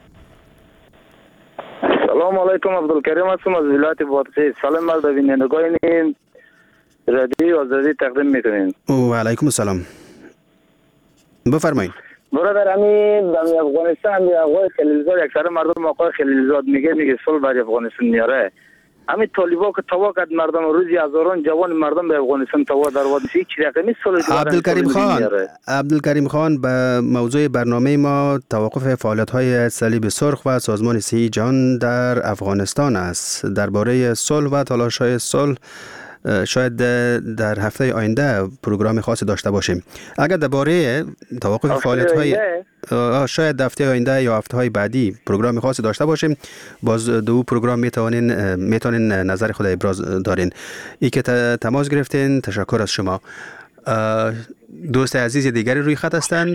سلام علیکم عبدالکریم هستم از ولایت بادغیس. سلام بر بینندگان رادیو آزادی تقدیم میکنیم. و علیکم السلام. بفرمایید. برادر همین در افغانستان یا آقای خلیلزاد اکثر مردم آقای خلیلزاد میگه میگه صلح برای افغانستان میاره. همین طالبا که توا کرد مردم روزی هزاران جوان مردم به افغانستان توا در وادی هیچ رقمی صلح. عبدالکریم خان عبدالکریم خان به موضوع برنامه ما توقف فعالیت‌های صلیب سرخ و سازمان سیه جهان در افغانستان است. درباره صلح و تلاش‌های صلح شاید در هفته آینده پروگرام خاصی داشته باشیم. اگر درباره توقف فعالیت های شاید هفته آینده یا هفته های بعدی پروگرام خاصی داشته باشیم، باز دو پروگرام میتونین میتونین نظر خود ابراز دارین. ای که تماس گرفتین تشکر از شما. دوست عزیز دیگری روی خط هستن،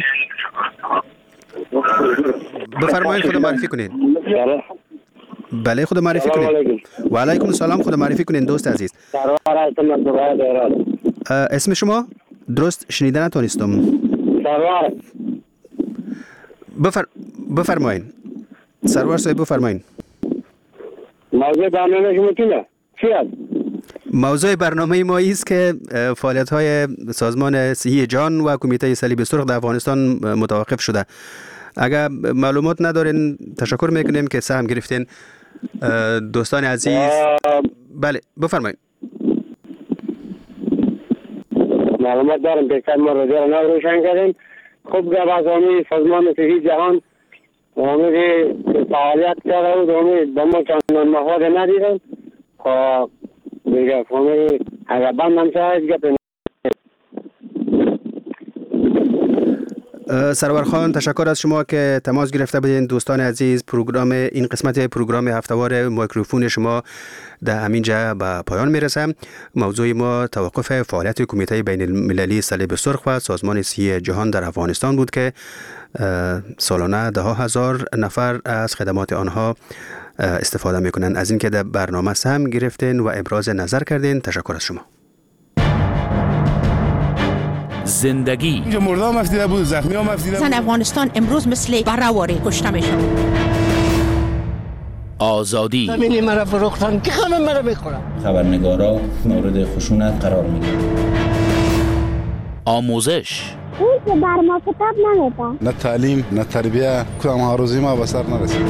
بفرمایید خود معرفی کنین. بله خود معرفی کنین. و علیکم السلام، خود معرفی کنین دوست عزیز. اسم شما درست شنیده نتونستم. بفر بفرمایین سرور صاحب، بفرمایین. موضوع برنامه شما چیه؟ چیه؟ موضوع برنامه ما است که فعالیت‌های سازمان صحی جهان و کمیته صلیب سرخ در افغانستان متوقف شده. اگر معلومات ندارین تشکر میکنیم که سهم گرفتین. دوستان عزیز بله بفرمایید. معلومات دارم بیشتر ما رو دیگر نو روشن کردیم. خوب گفت از آمی سازمان صحی جهان آمی که فعالیت کرده بود آمی با ما چندان مفاد ندیدن. خب دیگه آمی اگر بند هم شاید گفت. سرور خان تشکر از شما که تماس گرفته بودین. دوستان عزیز پروگرام این قسمت پروگرام هفتهوار میکروفون شما در همین جا به پایان میرسه. موضوع ما توقف فعالیت کمیته بین المللی صلیب سرخ و سازمان صحی جهان در افغانستان بود که سالانه ده هزار نفر از خدمات آنها استفاده میکنن. از اینکه در برنامه سهم گرفتین و ابراز نظر کردین تشکر از شما. زندگی مردم مفتیده بود، زخمی ها مفتیده بود. زن افغانستان امروز مثل برهواری کشته میشن. آزادی زمینی مرا فروختن که همه مرا میخورن. خبرنگارا مورد خشونت قرار میگیرن. آموزش اون که بر ما کتاب نمیده. نه تعلیم نه تربیه، کدام هاروزی ما به سر نرسید.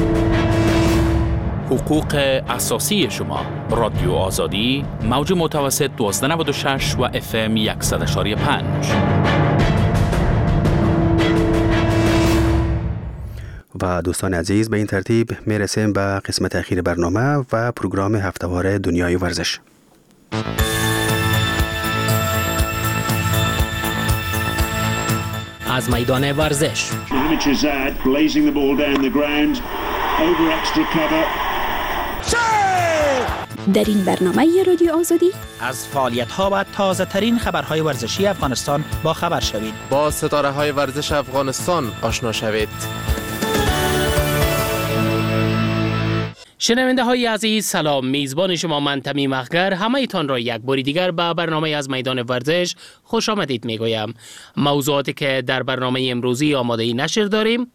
حقوق اساسی شما. رادیو آزادی موج متوسط دوازده نود و شش و اف ام صد و یک و پنج. و دوستان عزیز به این ترتیب میرسیم به قسمت اخیر برنامه و پروگرام هفتهوار دنیای ورزش. از میدان ورزش در این برنامه رادیو آزادی از فعالیت‌ها و تازه ترین خبرهای ورزشی افغانستان با خبر شوید. با ستاره های ورزش افغانستان آشنا شوید. شنونده های عزیز سلام، میزبان شما من تمیم اخگر همه ایتان را یک باری دیگر به برنامه از میدان ورزش خوش آمدید میگویم. موضوعاتی که در برنامه امروزی آماده نشر داریم: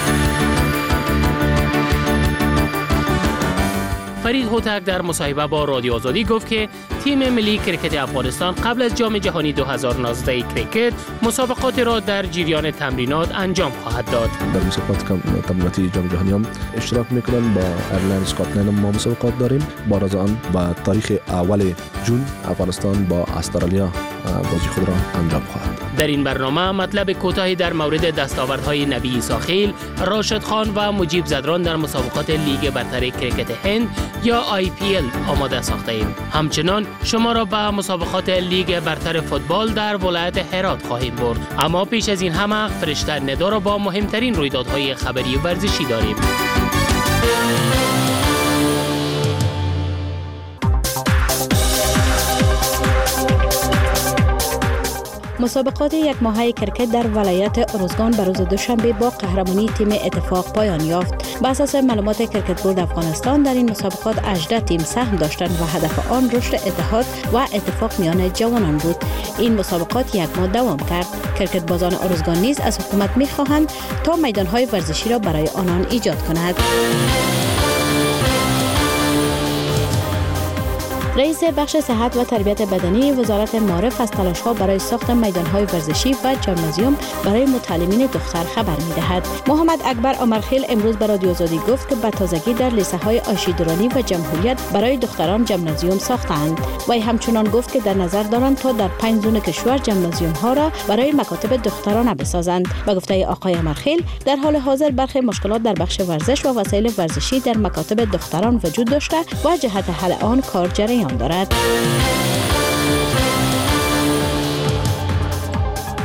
فرید هوتک در مصاحبه با رادیو آزادی گفت که تیم ملی کرکت افغانستان قبل از جام جهانی دو هزار و نوزده کرکت مسابقات را در جریان تمرینات انجام خواهد داد. در مسابقات تمریناتی جام جهانی هم اشتراک میکنن. با ایرلند اسکاتلند ما مسابقات داریم. بعد آن با تاریخ اول جون افغانستان با استرالیا بازی خود را انجام خواهد داد. در این برنامه مطلب کوتاهی در مورد دستاوردهای نبی عیساخیل، راشد خان و مجیب زدران در مسابقات لیگ برتر کرکت هند یا آی پی ال آماده ساخته ایم. همچنان شما را به مسابقات لیگ برتر فوتبال در ولایت هرات خواهیم برد. اما پیش از این همه فرشته ندا را با مهمترین رویدادهای خبری و ورزشی داریم. مسابقات یک ماهه کرکت در ولایت ارزگان به روز دوشنبه با قهرمانی تیم اتفاق پایان یافت. بر اساس معلومات کرکت بورد افغانستان در این مسابقات هجده تیم سهم داشتند و هدف آن رشد اتحاد و اتفاق میان جوانان بود. این مسابقات یک ماه دوام کرد. کرکت بازان ارزگان نیز از حکومت می‌خواهند تا میدان‌های ورزشی را برای آنان ایجاد کند. رئیس بخش صحت و تربیت بدنی وزارت معارف از تلاش‌ها برای ساخت میدان‌های ورزشی و جیمنازیوم برای متعلمین دختر خبر می‌دهد. محمد اکبر آمرخیل امروز به رادیو آزادی گفت که به تازگی در لیسه‌های آیشی درانی و جمهوریت برای دختران جیمنازیوم ساختند. وی همچنان گفت که در نظر دارند تا در پنج زون کشور جیمنازیوم‌ها را برای مکاتب دخترانه بسازند. به گفته آقای آمرخیل در حال حاضر برخی مشکلات در بخش ورزش و وسایل ورزشی در مکاتب دختران وجود داشته و جهت حل آن کار جریان دارد.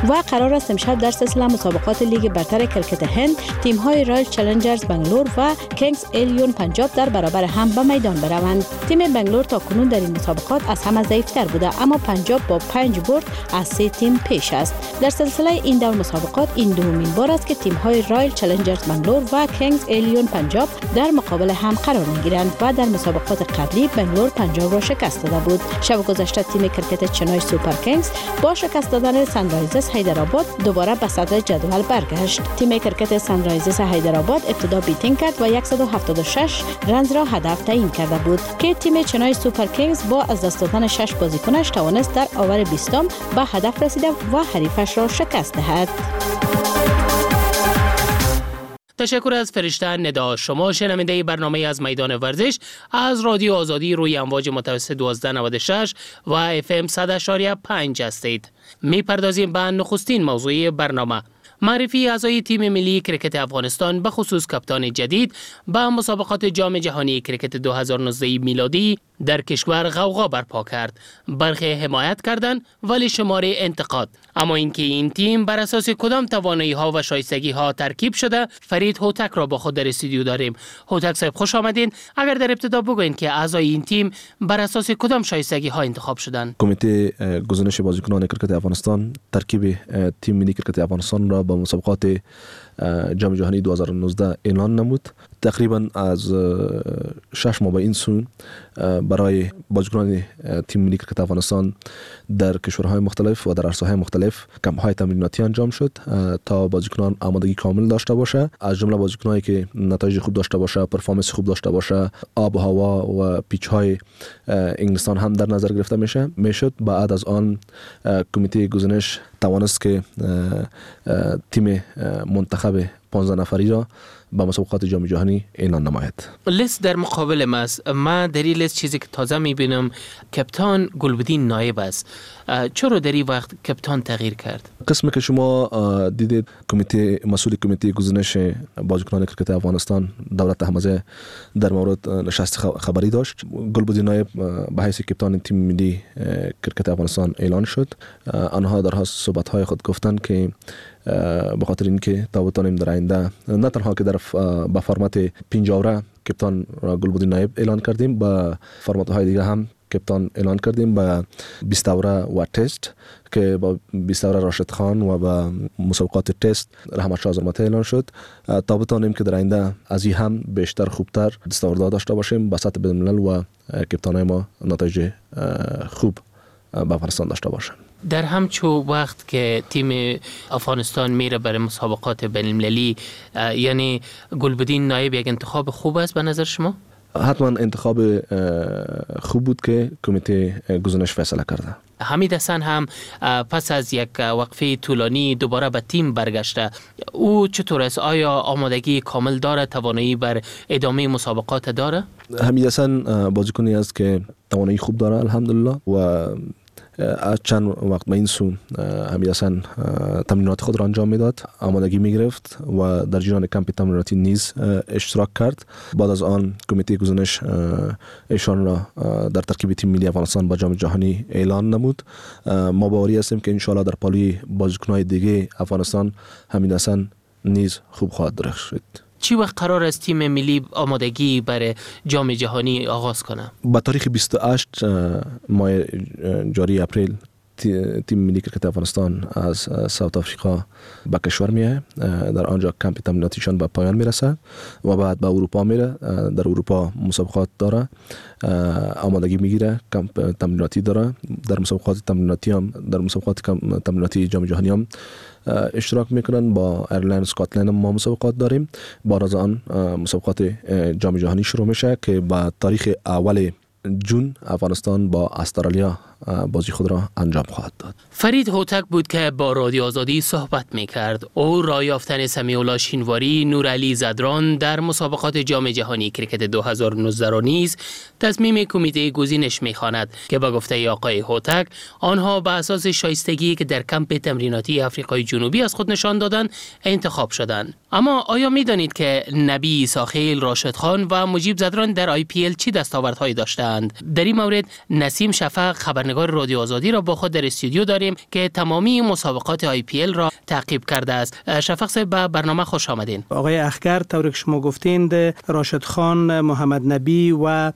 و قرار است امشب در سلسله مسابقات لیگ برتر کرکت هند تیم‌های رایل چالنجرز بنگلور و کینگز الیون پنجاب در برابر هم به میدان بروند. تیم بنگلور تا کنون در این مسابقات از همه ضعیف‌تر بوده، اما پنجاب با پنج برد از سه تیم پیش است. در سلسله این دور مسابقات این دومین بار است که تیم‌های رایل چالنجرز بنگلور و کینگز الیون پنجاب در مقابل هم قرار می‌گیرند و در مسابقات قبلی بنگلور پنجاب را شکست داده بود. شب گذشته تیم کرکت چنای سوپر کینگز با شکست دادن سانرایزرز حیدرآباد دوباره به صدر جدول برگشت. تیم کرکت سانرایزرز حیدرآباد ابتدا بیتینگ کرد و صد و هفتاد و شش رنز را هدف تعیین کرده بود که تیم چنای سوپر کینگز با از دست دادن شش بازیکنش توانست در آور بیستم به هدف رسیده و حریفش را شکست دهد. تشکر از فرشته ندا. شما شنونده برنامه از میدان ورزش از رادیو آزادی روی امواج متوسط دوازده نود و شش و اف ام صد و پنج هستید. می پردازیم به نخستین موضوع برنامه. معرفی اعضای تیم ملی کرکت افغانستان به خصوص کاپیتان جدید به مسابقات جام جهانی کرکت دو هزار و نوزده میلادی در کشور غوغا برپا کرد. برخی حمایت کردند ولی شماره انتقاد. اما اینکه این تیم بر اساس کدام توانایی ها و شایستگی ها ترکیب شده، فرید هوتک را با خود در استودیو داریم. هوتک صاحب خوش آمدین. اگر در ابتدا بگوین که اعضای این تیم بر اساس کدام شایستگی ها انتخاب شدند؟ کمیته گزینش بازیکنان کرکت افغانستان ترکیب تیم ملی کرکت افغانستان را با مسابقات جام جهانی دو هزار و نوزده اعلان نمود. تقریبا از شش ماه به این سو برای بازیکنان تیم ملی کرکت افغانستان در کشورهای مختلف و در عرصه‌های مختلف کمپ‌های تمریناتی انجام شد تا بازیکنان آمادگی کامل داشته باشه. از جمله بازیکنانی که نتایج خوب داشته باشه، پرفورمنس خوب داشته باشه، آب و هوا و پیچ‌های انگلستان هم در نظر گرفته میشه میشد. بعد از آن کمیته گزینش توانست که تیم منتخب پانزده نفری را با مسابقات جام جهانی اعلان نماید. لیست در مقابل ما است. ما در این لیست چیزی که تازه میبینم کپتان گلبدین نایب است. چرا در این وقت کپتان تغییر کرد؟ قسمی که شما دیدید کمیته مسئول کمیته گزینش بازیکنان کرکت افغانستان دولت احمدزی در مورد نشست خبری داشت. گلبدین نایب به حیث کپتان تیم ملی کرکت افغانستان اعلان شد. آنها در صحبت های خود گفتند که به خاطر اینکه تا بتانیم در آینده نه تنها که در با فرمت پنجاوره کپتان را گلبدین نایب اعلان کردیم، با فرمت های دیگه هم کپتان اعلان کردیم، با بیست اوره و تست که با بیست اوره راشد خان و با مسابقات تست رحمت شاه زرمته اعلان شد تا بتانیم که در آینده از این هم بیشتر خوبتر دستاوردها داشته باشیم با سطح بین الملل و کپتانای ما نتایج خوب به افغانستان داشته باشند. در همچو وقت که تیم افغانستان میره برای مسابقات بین المللی، یعنی گلبدین نایب یک انتخاب خوب است به نظر شما؟ حتما انتخاب خوب بود که کمیته گزینش فیصله کرده. حمید حسن هم پس از یک وقفه طولانی دوباره به تیم برگشته. او چطور است؟ آیا آمادگی کامل داره؟ توانایی بر ادامه مسابقات داره؟ حمید حسن بازیکنی است که توانایی خوب داره الحمدلله و از چند وقت به این سو حمید حسن تمرینات خود را انجام میداد، آمادگی میگرفت و در جریان کمپ تمریناتی نیز اشتراک کرد. بعد از آن کمیته گزینش ایشان را در ترکیب تیم ملی افغانستان با جام جهانی اعلان نمود. ما باوری هستیم که ان شاء الله در پالوی بازیکن‌های دیگه افغانستان حمید حسن نیز خوب خواهد درخشید. چی وقت قرار است تیم ملی آمادگی برای جام جهانی آغاز کنه؟ با تاریخ بیست و هشت ماه جاری اپریل تیم ملی کرکت افغانستان از ساوت آفریقا به کشور میه. در آنجا کمپ تمریناتیشان به پایان میرسه و بعد به اروپا میره. در اروپا مسابقات داره، آمادگی میگیره، کمپ تمریناتی داره. در مسابقات تمریناتی هم در مسابقات تمریناتی جام جهانی هم اشتراک میکنن. با ایرلند اسکاتلند ما مسابقات داریم. بعد از آن مسابقات جام جهانی شروع میشه که با تاریخ اول جون افغانستان با استرالیا بازی خود را انجام خواهد داد. فرید هوتک بود که با رادیو آزادی صحبت میکرد. او رای یافتن سمیع الله شینواری، نورعلی زدران در مسابقات جام جهانی کرکت دو هزار و نوزده را نیز تصمیم کمیته گزینش میخواند که با گفته آقای هوتک آنها به اساس شایستگی که در کمپ تمریناتی آفریقای جنوبی از خود نشان دادند انتخاب شدند. اما آیا میدانید که نبی عیساخیل، راشد خان و مجیب زدران در آی پی ال چی دستاوردهایی داشتند؟ در این مورد نسیم شفق خبرنگار خبرنگار رادیو آزادی را با خود در استودیو داریم که تمامی مسابقات آی پی ال را تعقیب کرده است. شفق صاحب به برنامه خوش آمدین. آقای اخگر، طوری که شما گفتین راشد خان، محمد نبی و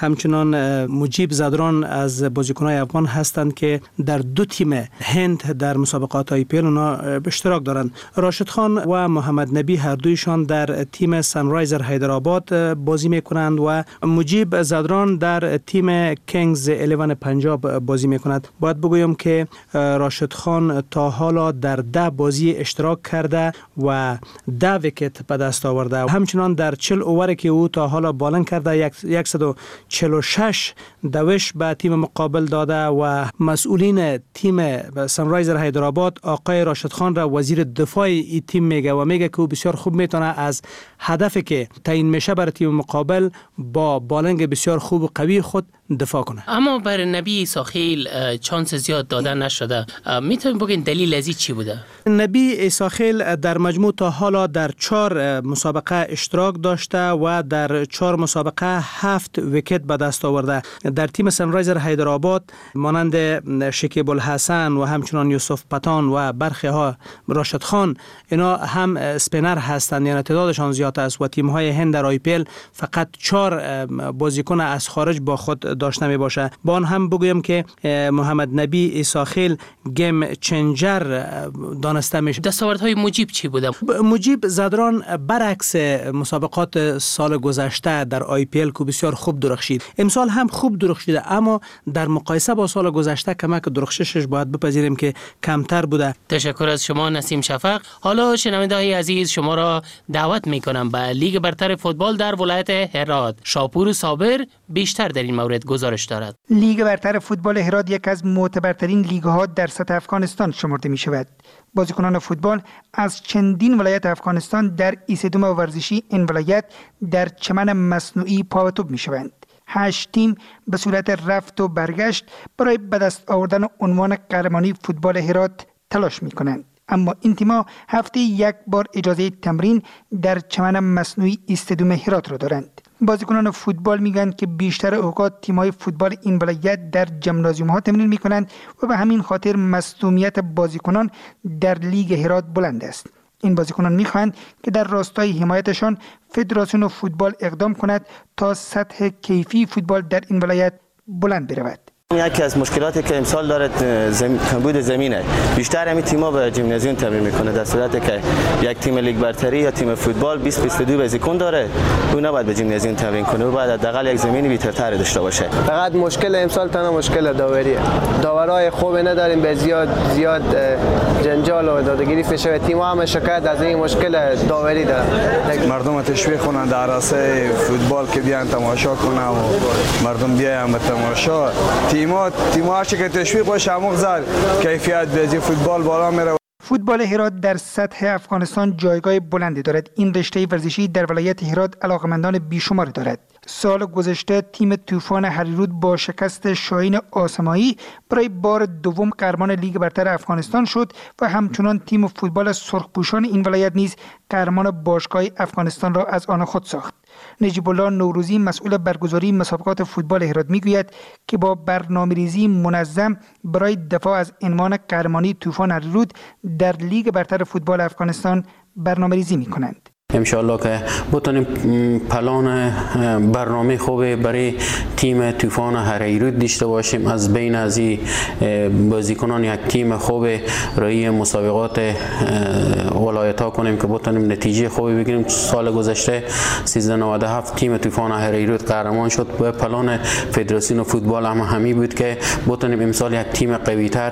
همچنان مجیب زدران از بازیکنان افغان هستند که در دو تیم هند در مسابقات آی پی ال اونا به اشتراک دارند. راشد خان و محمد نبی هر دویشان در تیم سنرایزر حیدرآباد بازی میکنند و مجیب زدران در تیم کینگز الیون پنجاب بازی میکند. باید بگویم که راشد خان تا حالا در ده بازی اشتراک کرده و ده ویکت به دست آورده. همچنان در چهل اوور که او تا حالا بالنگ کرده صد و چهل و شش دوش به تیم مقابل داده و مسئولین تیم سنرایزر حیدرآباد آقای راشد خان را وزیر دفاع ای تیم میگه و میگه که او بسیار خوب میتونه از هدفی که تعیین میشه برای تیم مقابل با بالنگ بسیار خوب و قوی خود دفاع کنه. اما بر نبی ایساخیل چانس زیاد داده نشده. میتونید بگین دلیل ازی چی بوده؟ نبی ایساخیل در مجموع تا حالا در چهار مسابقه اشتراک داشته و در چهار مسابقه هفت ویکت به دست آورده. در تیم سنرایزر حیدرآباد مانند شکیب الحسن و همچنان یوسف پتان و برخی ها راشد خان اینا هم اسپینر هستند، یعنی تعدادشان زیاد است و تیم های هند در آی پی ال فقط چهار بازیکن از خارج با خود داشته می باشه. با آن هم بگویم که محمد نبی ایساخیل گیم چنجر دانسته میشه. دستاوردهای مجیب چی بوده؟ مجیب زدران برعکس مسابقات سال گذشته در آی پی ال که بسیار خوب درخشید، امسال هم خوب درخشیده، اما در مقایسه با سال گذشته کمک درخششش باید بپذیریم که کمتر بوده. تشکر از شما نسیم شفق. حالا شنونده‌های عزیز شما را دعوت میکنم به لیگ برتر فوتبال در ولایت هرات. شاپور صابر بیشتر در این مورد گزارش دارد. لیگ برتر فوتبال هرات یک از معتبرترین لیگ‌ها در سطح افغانستان شمرده می شود. بازیکنان فوتبال از چندین ولایت افغانستان در ایستادوم ورزشی این ولایت در چمن مصنوعی پا و توپ می شوند. هشت تیم به صورت رفت و برگشت برای به دست آوردن عنوان قهرمانی فوتبال هرات تلاش می کنند. اما این تیم‌ها هفته یک بار اجازه تمرین در چمن مصنوعی ایستادوم هرات را دارند. بازیکنان فوتبال میگن که بیشتر اوقات تیم‌های فوتبال این ولایت در ژیمنازیوم‌ها تمرین میکنند و به همین خاطر مصدومیت بازیکنان در لیگ هرات بلند است. این بازیکنان میخواهند که در راستای حمایتشان فدراسیون فوتبال اقدام کند تا سطح کیفی فوتبال در این ولایت بلند برود. یکی از مشکلاتی که امسال داره زم... کمبود زمینه. بیشتر همین تیم‌ها به ژیمنازیوم تمرین میکنه، در صورتی که یک تیم لیگ برتری یا تیم فوتبال بیست بیست و دو بازیکن داره، اون نباید به ژیمنازیوم تمرین کنه و باید حداقل یک زمینی بی‌ترتر داشته باشه. فقط مشکل امسال تنها مشکل داوریه. داورای خوب نداریم، به زیاد زیاد جنجال و دادگیری میشه. تیم‌ها هم شکایت از این مشکل داوری دارن. مردم تشویق کنند در عرصه فوتبال که بیان تماشا کنن و مردم بیان به تماشا. تیم‌ها تیم‌ها که تشویق باشه مغزر کیفیت بازی فوتبال بالا میره. فوتبال هرات در سطح افغانستان جایگاه بلندی دارد. این رشته ورزشی در ولایت هرات علاقمندان بیشماری دارد. سال گذشته تیم طوفان هریرود با شکست شاهین آسمایی برای بار دوم قهرمان لیگ برتر افغانستان شد و همچنان تیم فوتبال سرخپوشان این ولایت نیز قهرمان باشگاه افغانستان را از آن خود ساخت. نجیب الله نوروزی مسئول برگزاری مسابقات فوتبال هرات میگوید که با برنامه‌ریزی منظم برای دفاع از عنوان قهرمانی طوفان هریرود در لیگ برتر فوتبال افغانستان برنامه‌ریزی می‌کنند. انشالله که بتونیم پلان برنامه خوبی برای تیم طوفان هریرود داشته باشیم. از بین از این بازیکنان یک تیم خوب روی مسابقات ولایت ها کنیم که بتونیم نتیجه خوبی بگیریم. سال گذشته سیزده نود و هفت تیم طوفان هریرود قهرمان شد و پلان فدراسیون فوتبال هم همی بود که بتونیم امسال یک تیم قوی تر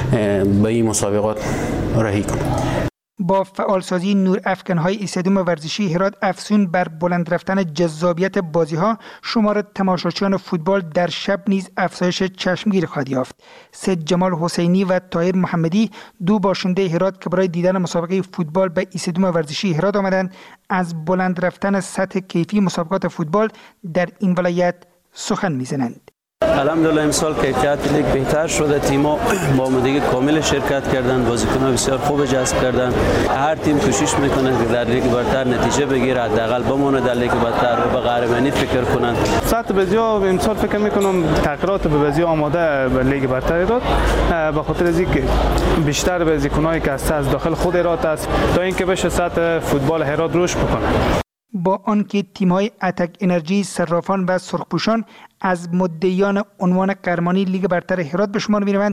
به این مسابقات رهی کنیم. با فعالسازی نور افکن‌های ایستادوم ورزشی هرات افزون بر بلند رفتن جذابیت بازی‌ها، شمار تماشاچیان فوتبال در شب نیز افزایش چشمگیر خواهد یافت. سید جمال حسینی و طاهر محمدی، دو باشنده هرات که برای دیدن مسابقه فوتبال به ایستادوم ورزشی هرات آمدند، از بلند رفتن سطح کیفی مسابقات فوتبال در این ولایت سخن می‌زنند. الحمدلله امسال کیفیت لیگ بهتر شده، تیم‌ها با همدیگه کامل شرکت کردن، بازیکن‌ها بسیار خوب جذب کردن. هر تیم کوشش میکنه که در لیگ برتر نتیجه بگیره، حداقل بمونه در لیگ برتر و به قهرمانی فکر کنن. سطح بازی‌ها امسال فکر میکنم تغییرات به بازی آماده به لیگ برتر داد، به خاطر از اینکه بیشتر بازیکنایی که از داخل خود هرات است تا اینکه بشه سطح فوتبال هرات رشد بکنه. با آنکه تیم‌های اتک انرژی، صرافان و سرخپوشان از مدعیان عنوان قهرمانی لیگ برتر هرات به شمار می‌روند،